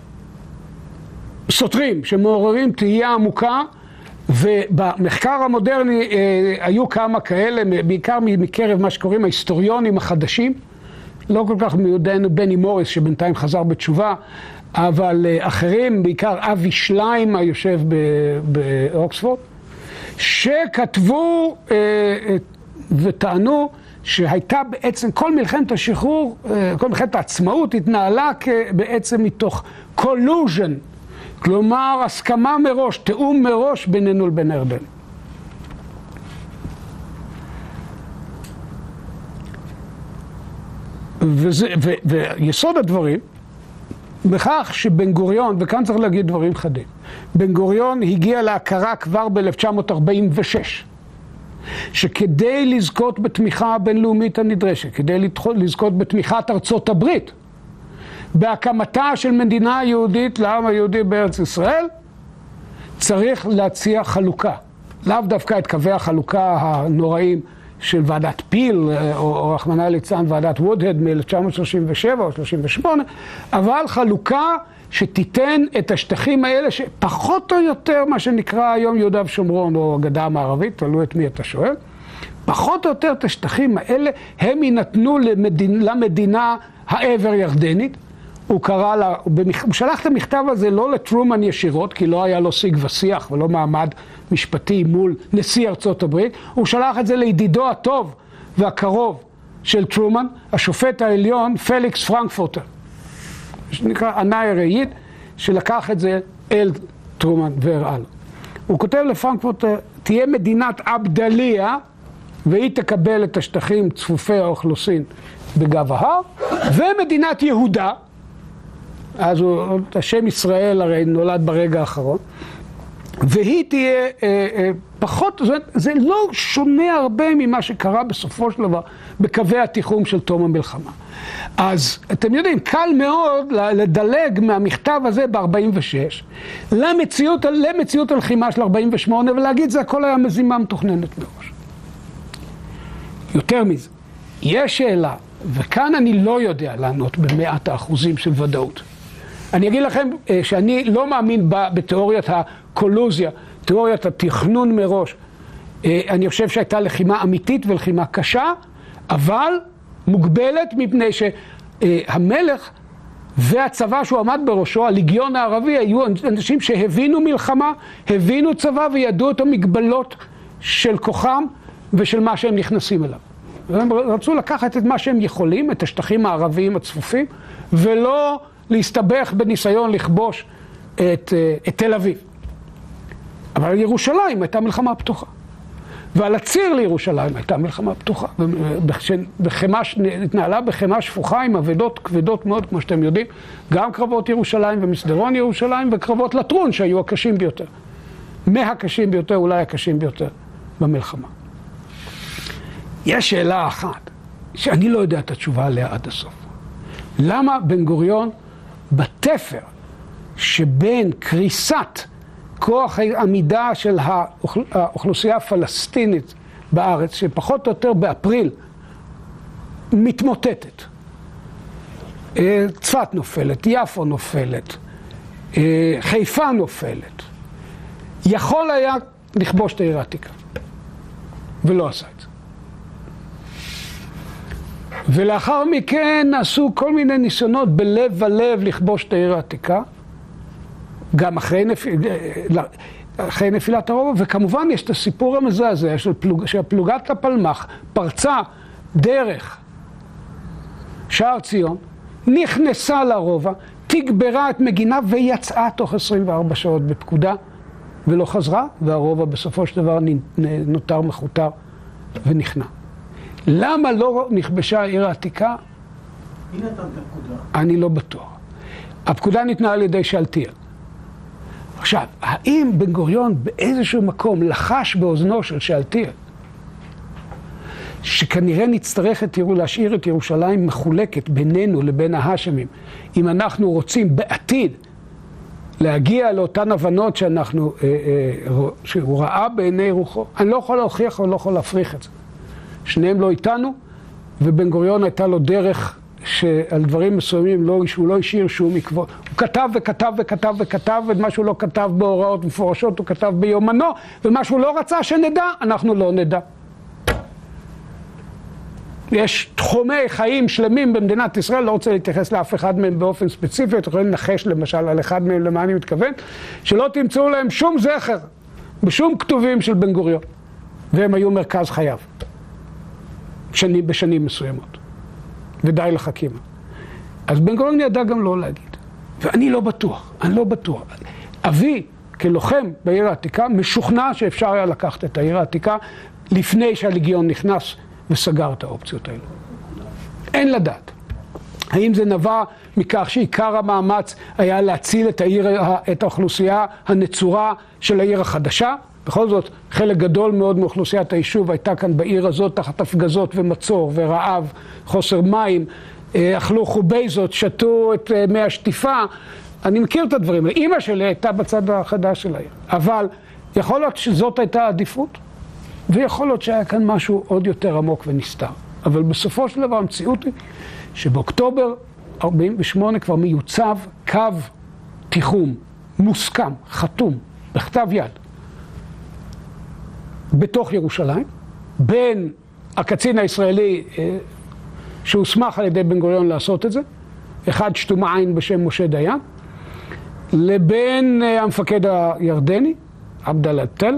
סותרים שמעוררים תהייה עמוקה, ובמחקר המודרני היו כמה כאלה, בעיקר מקרב מה שקוראים ההיסטוריונים החדשים, לא כל כך מיודענו בני מוריס שבינתיים חזר בתשובה, אבל אחרים, בעיקר אבי שליים היושב באוקספורד, שכתבו וטענו שהייתה בעצם כל מלחמת השחרור, כל מלחמת העצמאות התנהלה בעצם מתוך collusion, כלומר הסכמה מראש, תאום מראש בינינו לבין הירדנים. ויסוד הדברים, בכך שבן גוריון, וכאן צריך להגיד דברים חדים, בן גוריון הגיע להכרה כבר ב-1946, שכדי לזכות בתמיכה הבינלאומית הנדרשת, כדי לזכות בתמיכת ארצות הברית, בהקמתה של מדינה יהודית לעם היהודי בארץ ישראל, צריך להציע חלוקה. לאו דווקא את קווי החלוקה הנוראים של ועדת פיל, או רחמנא ליצלן ועדת וודהד מ-1937 או 38, אבל חלוקה שתיתן את השטחים האלה שפחות או יותר מה שנקרא היום יהודה ושומרון או הגדה המערבית, תלוי את מי אתה שואל, פחות או יותר את השטחים האלה הם ינתנו למדינה העבר ירדנית. הוא קרא לה, הוא שלח את המכתב הזה לא לטרומן ישירות, כי לא היה לו שיג ושיח ולא מעמד משפטי מול נשיא ארצות הברית, הוא שלח את זה לידידו הטוב והקרוב של טרומן, השופט העליון פליקס פרנקפורטר, שנקרא ענאי רעיד, שלקח את זה אל טרומן והראה לו. הוא כותב לפרנקפורטר, תהיה מדינת אבדליה, והיא תקבל את השטחים צפופי האוכלוסין בגב ההר, ומדינת יהודה, אז השם ישראל הרי נולד ברגע האחרון, והיא תהיה פחות, זה לא שונה הרבה ממה שקרה בסופו של דבר בקווי התיחום של תום המלחמה. אז אתם יודעים, קל מאוד לדלג מהמכתב הזה ב-46 למציאות הלחימה של 48 ולהגיד זה הכל היה מזימה מתוכננת מראש. יותר מזה, יש שאלה, וכאן אני לא יודע לענות ב100% של ודאות. אני אגיד לכם שאני לא מאמין בתיאוריית הקולוזיה, תיאוריית התכנון מראש. אני חושב שהייתה לחימה אמיתית ולחימה קשה, אבל מוגבלת מפני שהמלך והצבא שהוא עמד בראשו, הליגיון הערבי, היו אנשים שהבינו מלחמה, הבינו צבא וידעו את המגבלות של כוחם ושל מה שהם נכנסים אליו. והם רצו לקחת את מה שהם יכולים, את השטחים הערביים הצפופים, ולא להסתבך בניסיון לכבוש את תל אביב. אבל ירושלים הייתה מלחמה פתוחה. ועל הציר לירושלים הייתה מלחמה פתוחה. התנהלה בחמה שפוכה עם אבדות כבדות מאוד, כמו שאתם יודעים, גם קרבות ירושלים ומסדרון ירושלים, וקרבות לטרון שהיו הקשים ביותר. מהקשים ביותר, אולי הקשים ביותר במלחמה. יש שאלה אחת, שאני לא יודע את התשובה עליה עד הסוף. למה בן גוריון בתפר שבין קריסת כוח העמידה של האוכלוסייה הפלסטינית בארץ, שפחות או יותר באפריל מתמוטטת, צפת נופלת, יפו נופלת, חיפה נופלת, יכול היה לכבוש את העיר העתיקה, ולא עשה את זה. ולאחר מכן נעשו כל מיני ניסיונות בלב ולב לכבוש את העיר העתיקה, גם אחרי נפילת הרובע, וכמובן יש את הסיפור המזעזע שהפלוגת הפלמ"ח פרצה דרך שער ציון, נכנסה לרובע, תגברה את מגינה ויצאה תוך 24 שעות בפקודה, ולא חזרה, והרובע בסופו של דבר נותר מחותר ונכנע. למה לא נכבשה העיר העתיקה? מי נתן את הפקודה? אני לא בטוח. הפקודה ניתנה על ידי שאלתיאל. עכשיו, האם בן גוריון באיזשהו מקום לחש באוזנו של שאלתיאל, שכנראה נצטרך להשאיר את ירושלים מחולקת בינינו לבין ההשמים, אם אנחנו רוצים בעתיד להגיע לאותן הבנות שהוא ראה בעיני רוחו? אני לא יכול להוכיח או לא יכול להפריך את זה. שניהם לא איתנו, ובן גוריון הייתה לו דרך שעל דברים מסוימים שהוא לא השאיר שום עקבות. הוא כתב וכתב וכתב וכתב, ומה שהוא לא כתב בהוראות מפורשות הוא כתב ביומנו, ומה שהוא לא רצה שנדע, אנחנו לא נדע. יש תחומי חיים שלמים במדינת ישראל, לא רוצה להתייחס לאף אחד מהם באופן ספציפי, אתם יכולים לנחש למשל על אחד מהם למה אני מתכוון, שלא תמצאו להם שום זכר בשום כתובים של בן גוריון, והם היו מרכז חייו. בשנים מסוימות, ודי לחכימה. אז בן גוריון ידע גם לא להגיד, ואני לא בטוח, אני לא בטוח. אבי, כלוחם בעיר העתיקה, משוכנע שאפשר היה לקחת את העיר העתיקה לפני שהליגיון נכנס וסגר את האופציות האלה. אין לדעת. האם זה נבע מכך שעיקר המאמץ היה להציל את העיר, את האוכלוסייה הנצורה של העיר החדשה? בכל זאת, חלק גדול מאוד מאוכלוסיית היישוב הייתה כאן בעיר הזאת תחת הפגזות ומצור ורעב, חוסר מים, אכלו חובייזות, שתו את מי השטיפה. אני מכיר את הדברים. אמא שלי הייתה בצד החדש של העיר. אבל יכול להיות שזאת הייתה העדיפות, ויכול להיות שהיה כאן משהו עוד יותר עמוק ונסתר. אבל בסופו של דבר המציאות היא שבאוקטובר 48 כבר מיוצב קו תיחום, מוסכם, חתום, בכתב יד, בתוך ירושלים, בין הקצין הישראלי שהוסמך על ידי בן גוריון לעשות את זה, אחד שתום עין בשם משה דיין, לבין המפקד הירדני, עבדאללה תל.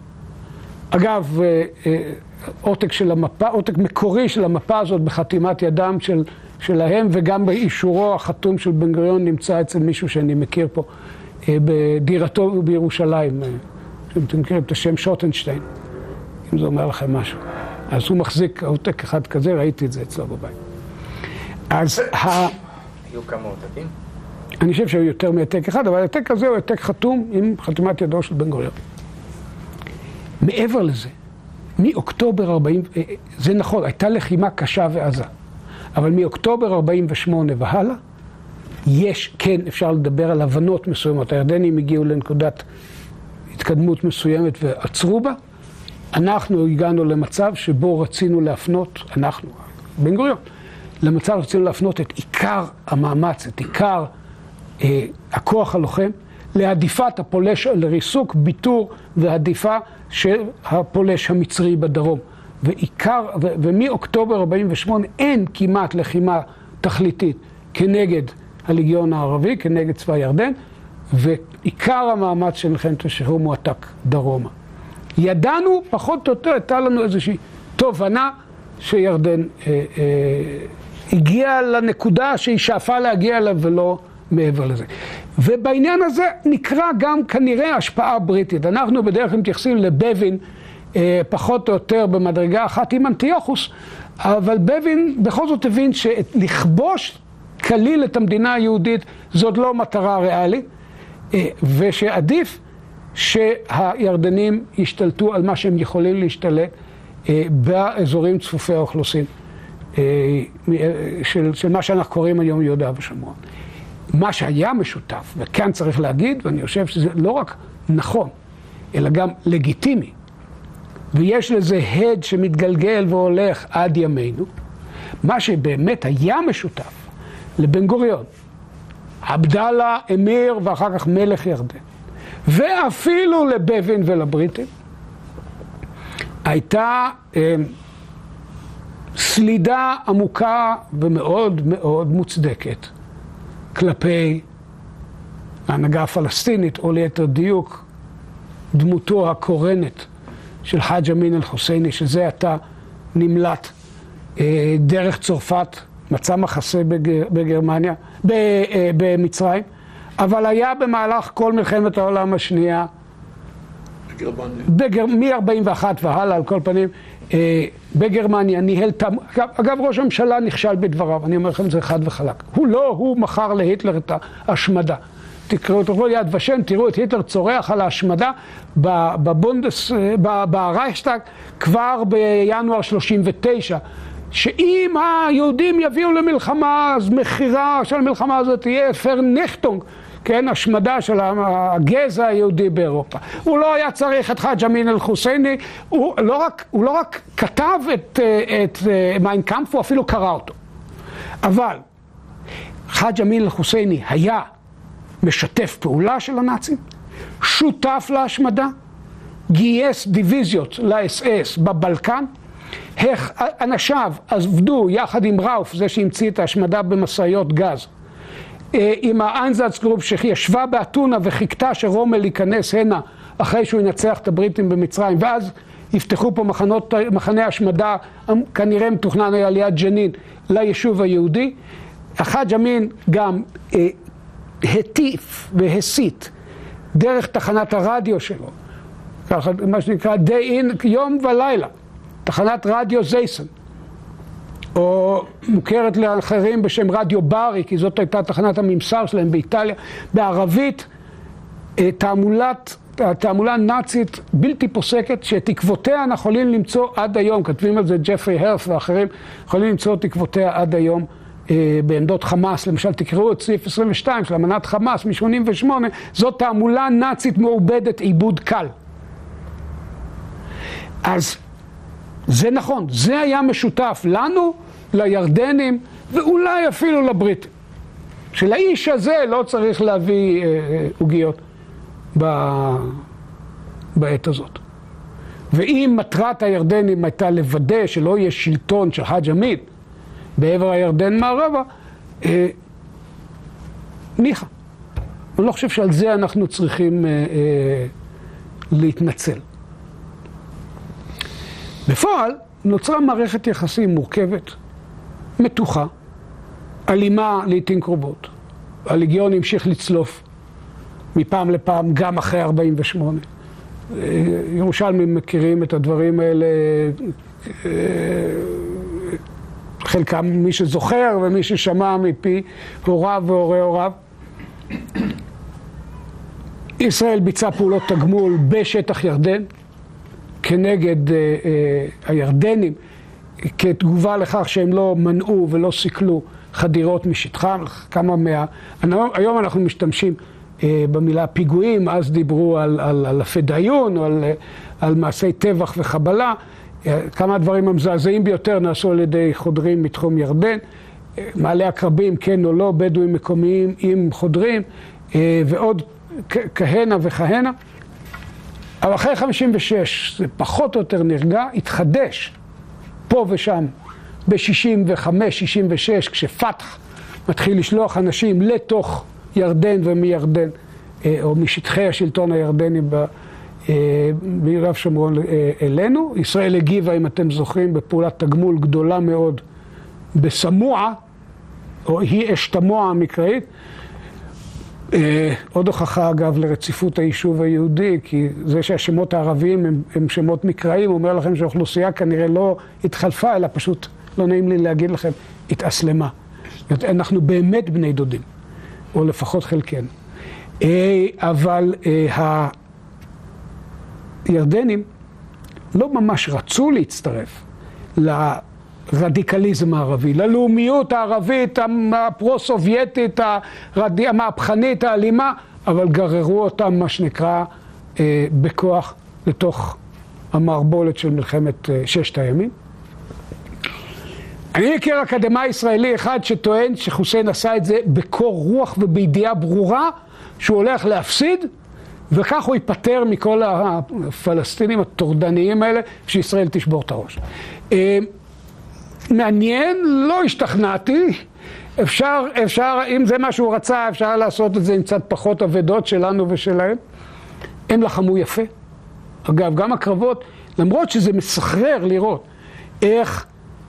אגב, עותק של המפה, עותק מקורי של המפה הזאת בחתימת ידם שלהם, וגם באישורו החתום של בן גוריון נמצא אצל מישהו שאני מכיר פה בדירתו בירושלים. אתם מכירים את השם שוטנשטיין, אם זה אומר לכם משהו. אז הוא מחזיק עותק אחד כזה, ראיתי את זה אצלו בבית. אז היו כמה עותקים? אני חושב שהיו יותר מעתק אחד, אבל העתק הזה הוא העתק חתום עם חתימת ידו של בן גוריון. מעבר לזה, מאוקטובר 40, זה נכון, הייתה לחימה קשה ועזה, אבל מאוקטובר 48 והלאה, יש, כן, אפשר לדבר על הבנות מסוימות. הירדנים הגיעו לנקודת התקדמות מסוימת ועצרו בה. אנחנו הגענו למצב שבו רצינו להפנות, אנחנו, בן גוריון, למצב רצינו להפנות את עיקר המאמץ, את עיקר הכוח הלוחם, להדיפת הפולש, לריסוק, ביטור והדיפה של הפולש המצרי בדרום. ומאוקטובר 48 אין כמעט לחימה תכליתית כנגד הלגיון הערבי, כנגד צבא ירדן, ועיקר המאמץ של מלחמת השחרור מועתק דרומה. ידענו, פחות או יותר, הייתה לנו איזושהי תובנה שירדן הגיעה לנקודה שהיא שאפה להגיע אליו ולא מעבר לזה. ובעניין הזה נקרא גם כנראה השפעה בריטית. אנחנו בדרך כלל מתייחסים לבבין פחות או יותר במדרגה אחת עם אנטיוכוס, אבל בבין בכל זאת הבין שלכבוש כליל את המדינה היהודית זאת לא מטרה ריאלית, ושעדיף שהירדנים ישתלטו על מה שהם יכולים להשתלט באזורים צפופי האוכלוסין של מה שאנחנו קוראים היום יהודה ושומרון. מה שהיה משותף, וכאן צריך להגיד, ואני חושב שזה לא רק נכון, אלא גם לגיטימי, ויש לזה הד שמתגלגל והולך עד ימינו, מה שבאמת היה משותף לבן גוריון, עבדאללה, אמיר ואחר כך מלך ירדן, ואפילו לבבין ולבריטים, הייתה סלידה עמוקה ומאוד מאוד מוצדקת כלפי ההנהגה הפלסטינית, או ליתר דיוק דמותו הקורנת של חאג' אמין אל-חוסייני, שזה עתה נמלט דרך צרפת, מצא מחסה בגרמניה, במצרים, אבל היה במהלך כל מלחמת העולם השנייה, מ-41 והלאה, על כל פנים, בגרמניה ניהל, אגב ראש הממשלה נכשל בדבריו, אני אומר לכם זה חד וחלק, הוא מכר להיטלר את ההשמדה. תקראו יד ושם, תראו את היטלר צורח על ההשמדה ברייכסטאג כבר בינואר 39, שאם היהודים יביאו למלחמה, אז מחירה של המלחמה הזאת תהיה פרנחטונג, כן, השמדה של הגזע היהודי באירופה. הוא לא היה צריך את חאג' אמין אל-חוסייני, הוא לא רק כתב את מיין קאמפף, הוא אפילו קרא אותו. אבל חאג' אמין אל-חוסייני היה משתף פעולה של הנאצים, שותף להשמדה, גייס דיוויזיות לאס-אס בבלקן, אנשיו עבדו יחד עם ראוף, זה שהמציא את ההשמדה במסעיות גז, עם האנזאצגרופ שישבה באתונה וחיכתה שרומל ייכנס הנה אחרי שהוא ינצח את הבריטים במצרים, ואז יפתחו פה מחנה השמדה, כנראה מתוכנן היה ליד ג'נין, ליישוב היהודי. חאג' אמין גם הטיף והסית דרך תחנת הרדיו שלו, ככה מה שנקרא day in, יום ולילה, תחנת רדיו זייסן, או מוכרת לאחרים בשם רדיו ברי, כי זאת הייתה תחנת הממסר שלהם באיטליה. בערבית, תעמולה נאצית בלתי פוסקת, שתקוותיה אנחנו יכולים למצוא עד היום, כתבים על זה ג'פרי הרף ואחרים, יכולים למצוא תקוותיה עד היום בעמדות חמאס. למשל, תקראו את סעיף 22 של אמנת חמאס מ-88, זאת תעמולה נאצית מעובדת עיבוד קל. אז זה נכון, זה היה משותף לנו, לירדנים, ואולי אפילו לבריטים. שלאיש הזה לא צריך להביא עוגיות בעת הזאת. ואם מטרת הירדנים הייתה לוודא שלא יהיה שלטון של חאג' אמין בעבר הירדן מערבה, ניחא. אני לא חושב שעל זה אנחנו צריכים להתנצל. בפועל נוצרה מערכת יחסים מורכבת, מתוחה, אלימה לעתים קרובות. הלגיון המשיך לצלוף מפעם לפעם, גם אחרי 48. ירושלמים מכירים את הדברים האלה, חלקם מי שזוכר ומי ששמע מפי הוריו והורי הוריו. ישראל ביצעה פעולות תגמול בשטח ירדן, כנגד הירדנים, כתגובה לכך שהם לא מנעו ולא סיכלו חדירות משטחם, היום אנחנו משתמשים במילה פיגועים, אז דיברו על הפדאיון או על מעשי טבח וחבלה. כמה הדברים המזעזעים ביותר נעשו על ידי חודרים מתחום ירדן, מעלה הקרבים כן או לא, בדואים מקומיים עם חודרים, ועוד כהנה וכהנה. אבל אחרי 56 זה פחות או יותר נרגע, התחדש פה ושם ב-65, 66, כשפתח מתחיל לשלוח אנשים לתוך ירדן ומירדן, או משטחי השלטון הירדני ביהודה ושומרון אלינו. ישראל הגיבה, אם אתם זוכרים, בפעולת תגמול גדולה מאוד בסמוע, או היא אשתמוע המקראית. עוד הוכחה אגב לרציפות היישוב היהודי, כי זה שהשמות הערביים הם שמות מקראיים, אומר לכם שהאוכלוסייה כנראה לא התחלפה, אלא פשוט, לא נעים לי להגיד לכם, התאסלמה. אנחנו באמת בני דודים, או לפחות חלקנו. אבל הירדנים לא ממש רצו להצטרף לרדיקליזם הערבי, ללאומיות הערבית, הפרו-סובייטית, המהפכנית, האלימה, אבל גררו אותם, מה שנקרא, בכוח לתוך המערבולת של מלחמת ששת הימים. אני מכיר אקדמאי ישראלי אחד שטוען שחוסיין עשה את זה בקור רוח ובידיעה ברורה שהוא הולך להפסיד, וכך הוא ייפטר מכל הפלסטינים הטורדניים האלה שישראל תשבור את הראש. מעניין, לא השתכנעתי. אפשר, אם זה מה שהוא רצה, אפשר לעשות את זה עם קצת פחות עבדות שלנו ושלהם. הם לחמו יפה. אגב, גם הקרבות, למרות שזה מסחרר לראות איך,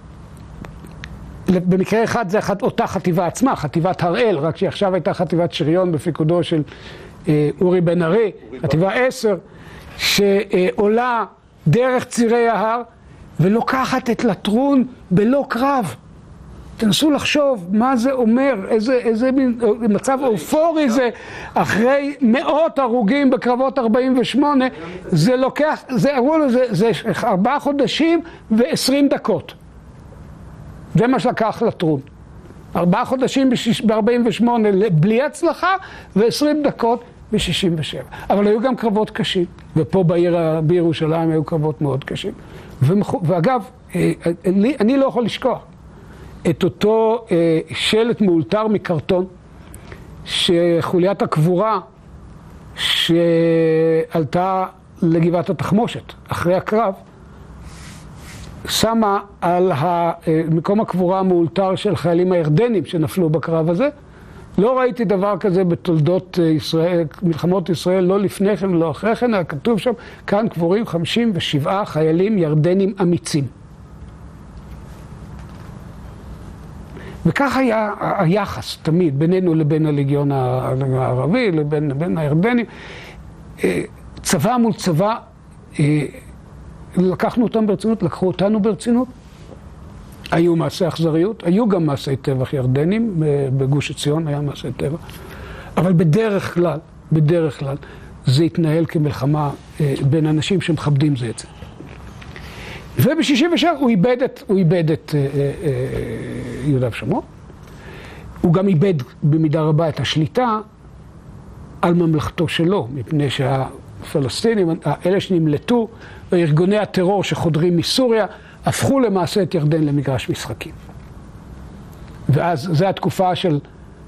במקרה אחד זה אותה חטיבה עצמה, חטיבת הראל, רק שעכשיו הייתה חטיבת שריון בפיקודו של אורי בן ארי, חטיבה 10, שעולה דרך צירי ההר ולוקחת את לטרון בלא קרב. תנסו לחשוב מה זה אומר, איזה מצב אופורי זה, אחרי מאות הרוגים בקרבות 48, זה לוקח, אמרו לו, זה 4 חודשים ו20 דקות. זה מה שלקח לטרון. 4 חודשים ב-48 בלי הצלחה, ו20 דקות ב-67. אבל היו גם קרבות קשים, ופה בירושלים היו קרבות מאוד קשים. ואגב, אני לא יכול לשכוח את אותו שלט מאולתר מקרטון, שחוליית הקבורה שעלתה לגבעת התחמושת אחרי הקרב, שמה על מקום הקבורה המאולתר של חיילים הירדנים שנפלו בקרב הזה. לא ראיתי דבר כזה בתולדות ישראל, מלחמות ישראל, לא לפני כן ולא אחרי כן, כתוב שם, כאן קבורים 57 חיילים ירדנים אמיצים. וכך היה היחס תמיד בינינו לבין הלגיון הערבי, לבין הירדנים. צבא מול צבא, לקחנו אותם ברצינות, לקחו אותנו ברצינות. היו מעשי אכזריות, היו גם מעשי טבח ירדנים, בגוש עציון היה מעשי טבח, אבל בדרך כלל, זה התנהל כמלחמה בין אנשים שמכבדים זה את זה. וב-67 הוא איבד את יהודה ושומרון. הוא גם איבד במידה רבה את השליטה על ממלכתו שלו, מפני שהפלסטינים, אלה שנמלטו, ארגוני הטרור שחודרים מסוריה, הפכו למעשה את ירדן למגרש משחקים. ואז זו התקופה של...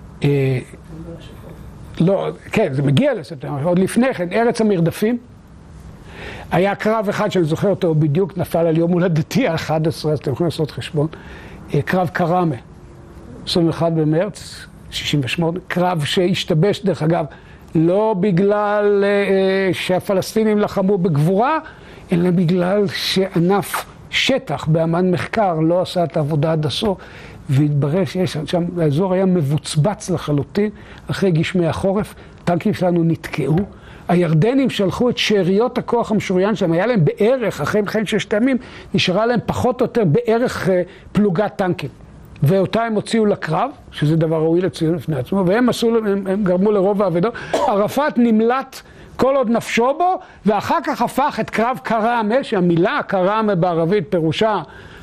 לא, כן, זה מגיע לספטמבר, עוד לפני כן, ארץ המרדפים. היה קרב אחד שאני זוכר אותו, בדיוק נפל על יום הולדתי ה-11, אז אתם יכולים לעשות חשבון, קרב קראמה, 21 במרץ, 68, קרב שהשתבש דרך אגב, לא בגלל שהפלסטינים לחמו בגבורה, אלא בגלל שענף שטח באמן מחקר לא עשה את העבודה עד הסוף, והתברר שיש שם, האזור היה מבוצבץ לחלוטין, אחרי גשמי החורף, טנקים שלנו נתקעו, הירדנים שלחו את שאריות הכוח המשוריין שלהם, היה להם בערך, אחרי מלחמת ששת הימים, נשארה להם פחות או יותר בערך פלוגת טנקים. ואותה הם הוציאו לקרב, שזה דבר ראוי לציון לפני עצמו, והם הם גרמו לרוב האבדות. ערפאת נמלט כל עוד נפשו בו, ואחר כך הפך את קרב קראמה, שהמילה קראמה בערבית פירושה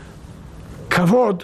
כבוד,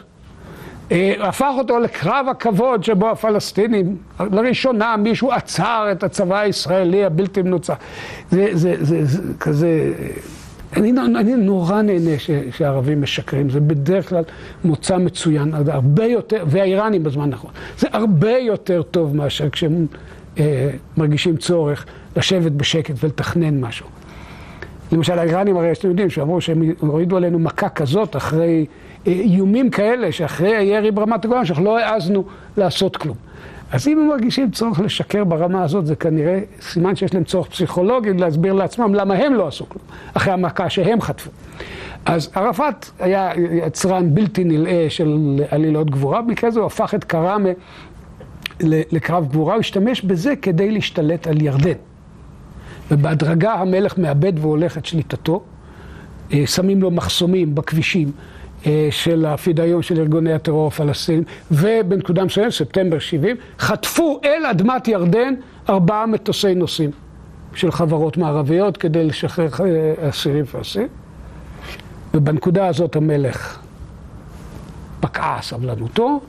הפך אותו לקרב הכבוד שבו הפלסטינים, לראשונה מישהו עצר את הצבא הישראלי הבלתי מנוצח. זה כזה, אני נורא נהנה שהערבים משקרים, זה בדרך כלל מוצא מצוין, הרבה יותר, והאיראנים בזמן האחרון, זה הרבה יותר טוב מאשר כשהם מרגישים צורך לשבת בשקט ולתכנן משהו. למשל האיראנים הרי אתם יודעים שאמרו שהם הורידו עלינו מכה כזאת אחרי איומים כאלה, שאחרי הירי ברמת הגולן, שאנחנו לא העזנו לעשות כלום. אז אם הם מרגישים צורך לשקר ברמה הזאת, זה כנראה סימן שיש להם צורך פסיכולוגי להסביר לעצמם למה הם לא עשו כלום, אחרי המכה שהם חטפו. אז ערפאת היה יצרן בלתי נלאה של עלילות גבורה, במקרה זה הוא הפך את קראמה לקרב גבורה, הוא השתמש בזה כדי להשתלט על ירדן. ובהדרגה המלך מאבד והולך את שליטתו, שמים לו מחסומים בכבישים של הפידאיון של ארגוני הטרור הפלסטינים, ובנקודה מסוימת, ספטמבר 70, חטפו אל אדמת ירדן 4 מטוסי נוסעים של חברות מערביות כדי לשחרר אסירים פלסטינים. ובנקודה הזאת המלך פקעה סבלנותו,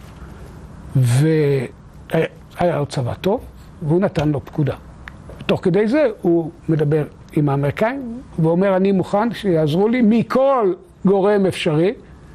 והיה לו צבא טוב, והוא נתן לו פקודה. תוך כדי זה הוא מדבר עם האמריקאים, ואומר אני מוכן שיעזרו לי מכל גורם אפשרי,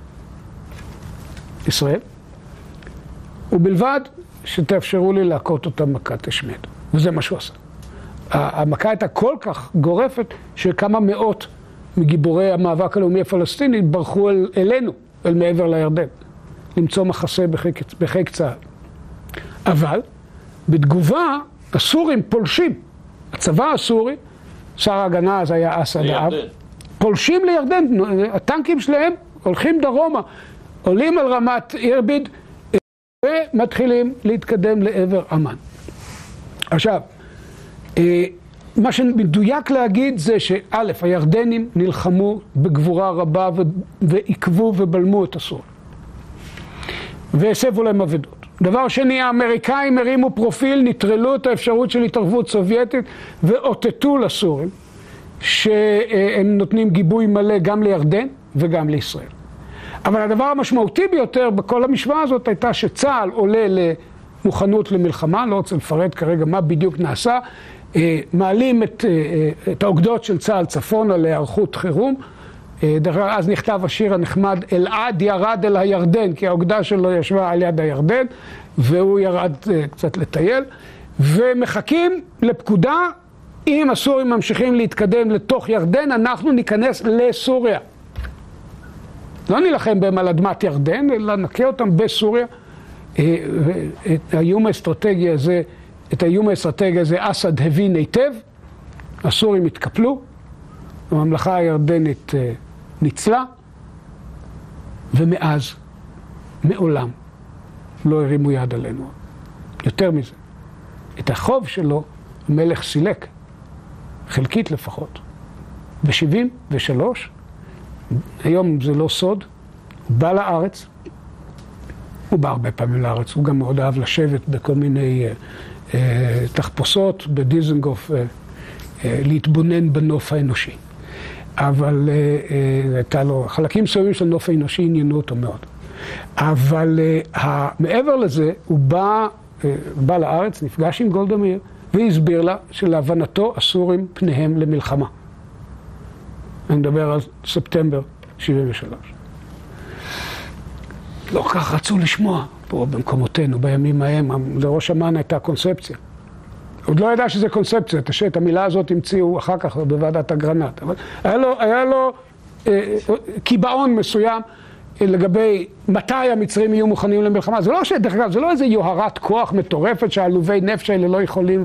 ישראל, ובלבד שתאפשרו לי להכות אותה מכת השמד. וזה מה שהוא עשה. המכה הייתה כל כך גורפת שכמה מאות מגיבורי המאבק הלאומי הפלסטיני ברחו אלינו, אל מעבר לירדן, למצוא מחסה בחיק צה"ל. אבל בתגובה הסורים פולשים. הצבא הסורי, שר ההגנה אז היה אסד האב, פולשים לירדן, הטנקים שלהם הולכים דרומה, עולים על רמת אירביד ומתחילים להתקדם לעבר אמן. עכשיו, מה שמדויק להגיד זה שא', הירדנים נלחמו בגבורה רבה ועיכבו ובלמו את הסורים. והסבו להם אבדות. דבר שני, האמריקאים הרימו פרופיל, נטרלו את האפשרות של התערבות סובייטית ואותתו לסורים שהם נותנים גיבוי מלא גם לירדן וגם לישראל. אבל הדבר המשמעותי ביותר בכל המשוואה הזאת הייתה שצה"ל עולה למוכנות למלחמה, לא רוצה לפרט כרגע מה בדיוק נעשה, מעלים את האוגדות של צה"ל צפונה להיערכות חירום, אז נכתב השיר הנחמד, אלעד ירד אל הירדן, כי האוגדה שלו ישבה על יד הירדן, והוא ירד קצת לטייל, ומחכים לפקודה, אם הסורים ממשיכים להתקדם לתוך ירדן, אנחנו ניכנס לסוריה. לא נלחם בהם על אדמת ירדן, אלא נקה אותם בסוריה. את האיום האסטרטגי הזה אסד הבין היטב, הסורים התקפלו, הממלכה הירדנית ניצלה, ומאז, מעולם, לא הרימו יד עלינו. יותר מזה, את החוב שלו המלך סילק, חלקית לפחות. ב-73, היום זה לא סוד, בא לארץ, הוא בא הרבה פעמים לארץ, הוא גם מאוד אהב לשבת בכל מיני תחפושות בדיזנגוף, להתבונן בנוף האנושי. אבל הייתה לו, חלקים מסוימים של הנוף האנושי עניינו אותו מאוד. אבל מעבר לזה, הוא בא לארץ, נפגש עם גולדה מאיר, והסביר לה שלהבנתו הסורים פניהם למלחמה. אני מדבר על ספטמבר 73. לא כך רצו לשמוע פה במקומותינו, בימים ההם, לראש אמ"ן הייתה קונספציה. עוד לא ידע שזה קונספציה, את המילה הזאת המציאו אחר כך בוועדת אגרנט, אבל היה לו קיבעון מסוים לגבי מתי המצרים יהיו מוכנים למלחמה. זה לא דרך אגב, זה לא איזה יוהרת כוח מטורפת שהעלובי נפש האלה לא יכולים.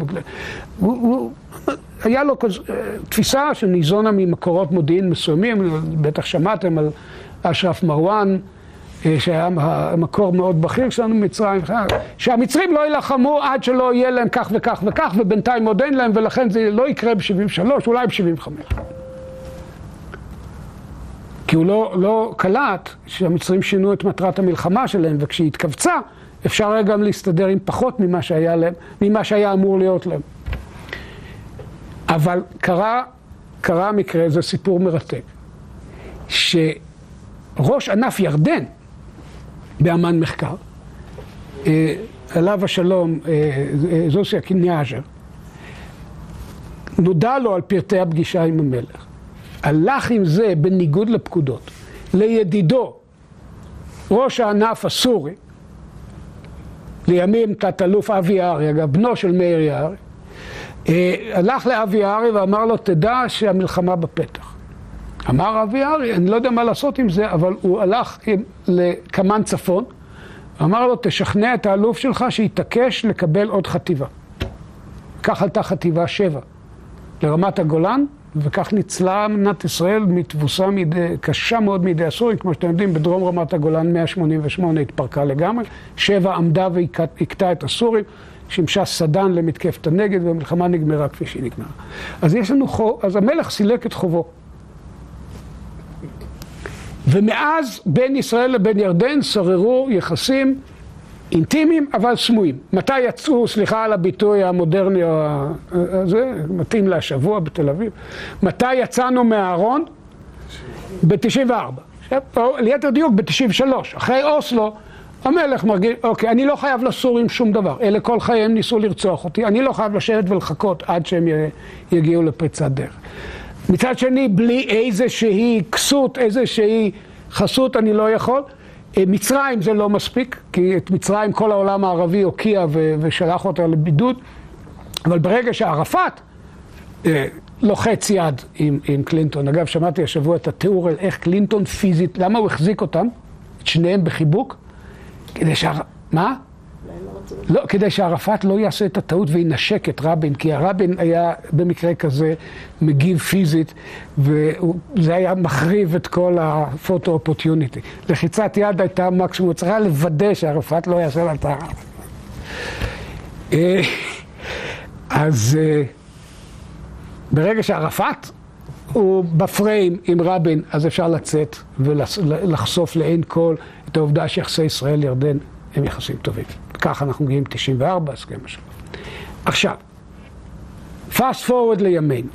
היה לו תפיסה שניזונה ממקורות מודיעין מסוימים, בטח שמעתם על אשרף מרואן, שהיה מקור מאוד בכיר שלנו במצרים, שהמצרים לא ילחמו עד שלא יהיה להם כך וכך וכך, ובינתיים עוד אין להם, ולכן זה לא יקרה ב-73, אולי ב-75. כי הוא לא קלט שהמצרים שינו את מטרת המלחמה שלהם, וכשהיא התכווצה, אפשר היה גם להסתדר עם פחות ממה שהיה אמור להיות להם. אבל קרה מקרה, זה סיפור מרתק, שראש ענף ירדן, באמן מחקר, עליו השלום, זוסיה קיניאז'ר, נודע לו על פרטי הפגישה עם המלך. הלך עם זה בניגוד לפקודות, לידידו, ראש הענף הסורי, לימים תת-אלוף אבי יערי, אגב, בנו של מאיר יערי, הלך לאבי יערי ואמר לו, תדע שהמלחמה בפתח. אמר אבי יערי, אני לא יודע מה לעשות עם זה, אבל הוא הלך לקמן צפון, אמר לו, תשכנע את האלוף שלך שיתעקש לקבל עוד חטיבה. כך עלתה חטיבה 7 לרמת הגולן, וכך ניצלה מדינת ישראל מתבוסה קשה מאוד מידי הסורים, כמו שאתם יודעים, בדרום רמת הגולן 188 התפרקה לגמרי, 7 עמדה והקטה את הסורים, שימשה סדן למתקפת הנגד, והמלחמה נגמרה כפי שהיא נגמרה. אז יש לנו אז המלך סילק את חובו. ומאז בין ישראל לבין ירדן שררו יחסים אינטימיים אבל סמויים. מתי יצאו, סליחה על הביטוי המודרני הזה, מתאים להשבוע בתל אביב, מתי יצאנו מהארון? ב-94. או ליתר דיוק ב-93. אחרי אוסלו, המלך מרגיש, אוקיי, אני לא חייב לסורים שום דבר. אלה כל חייהם ניסו לרצוח אותי. אני לא חייב לשבת ולחכות עד שהם יגיעו לפריצת דרך. מצד שני, בלי איזושהי כסות, איזושהי חסות, אני לא יכול. מצרים זה לא מספיק, כי את מצרים כל העולם הערבי הוקיע ושלח אותה לבידוד. אבל ברגע שערפאת לוחץ יד עם קלינטון, אגב, שמעתי השבוע את התיאור על איך קלינטון פיזית, למה הוא החזיק אותם, את שניהם בחיבוק, כדי מה? לא, כדי שערפאת לא יעשה את הטעות וינשק את רבין, כי הרבין היה במקרה כזה מגיב פיזית, וזה היה מחריב את כל הפוטו אופורטיוניטי. לחיצת יד הייתה מקסימום, צריכה לוודא שערפאת לא יעשה לה את אז ברגע שערפאת הוא בפריים עם רבין, אז אפשר לצאת ולחשוף לעין כל את העובדה שיחסי ישראל-ירדן הם יחסים טובים. כך אנחנו מגיעים 94, הסכם השלום. עכשיו, fast forward לימינו.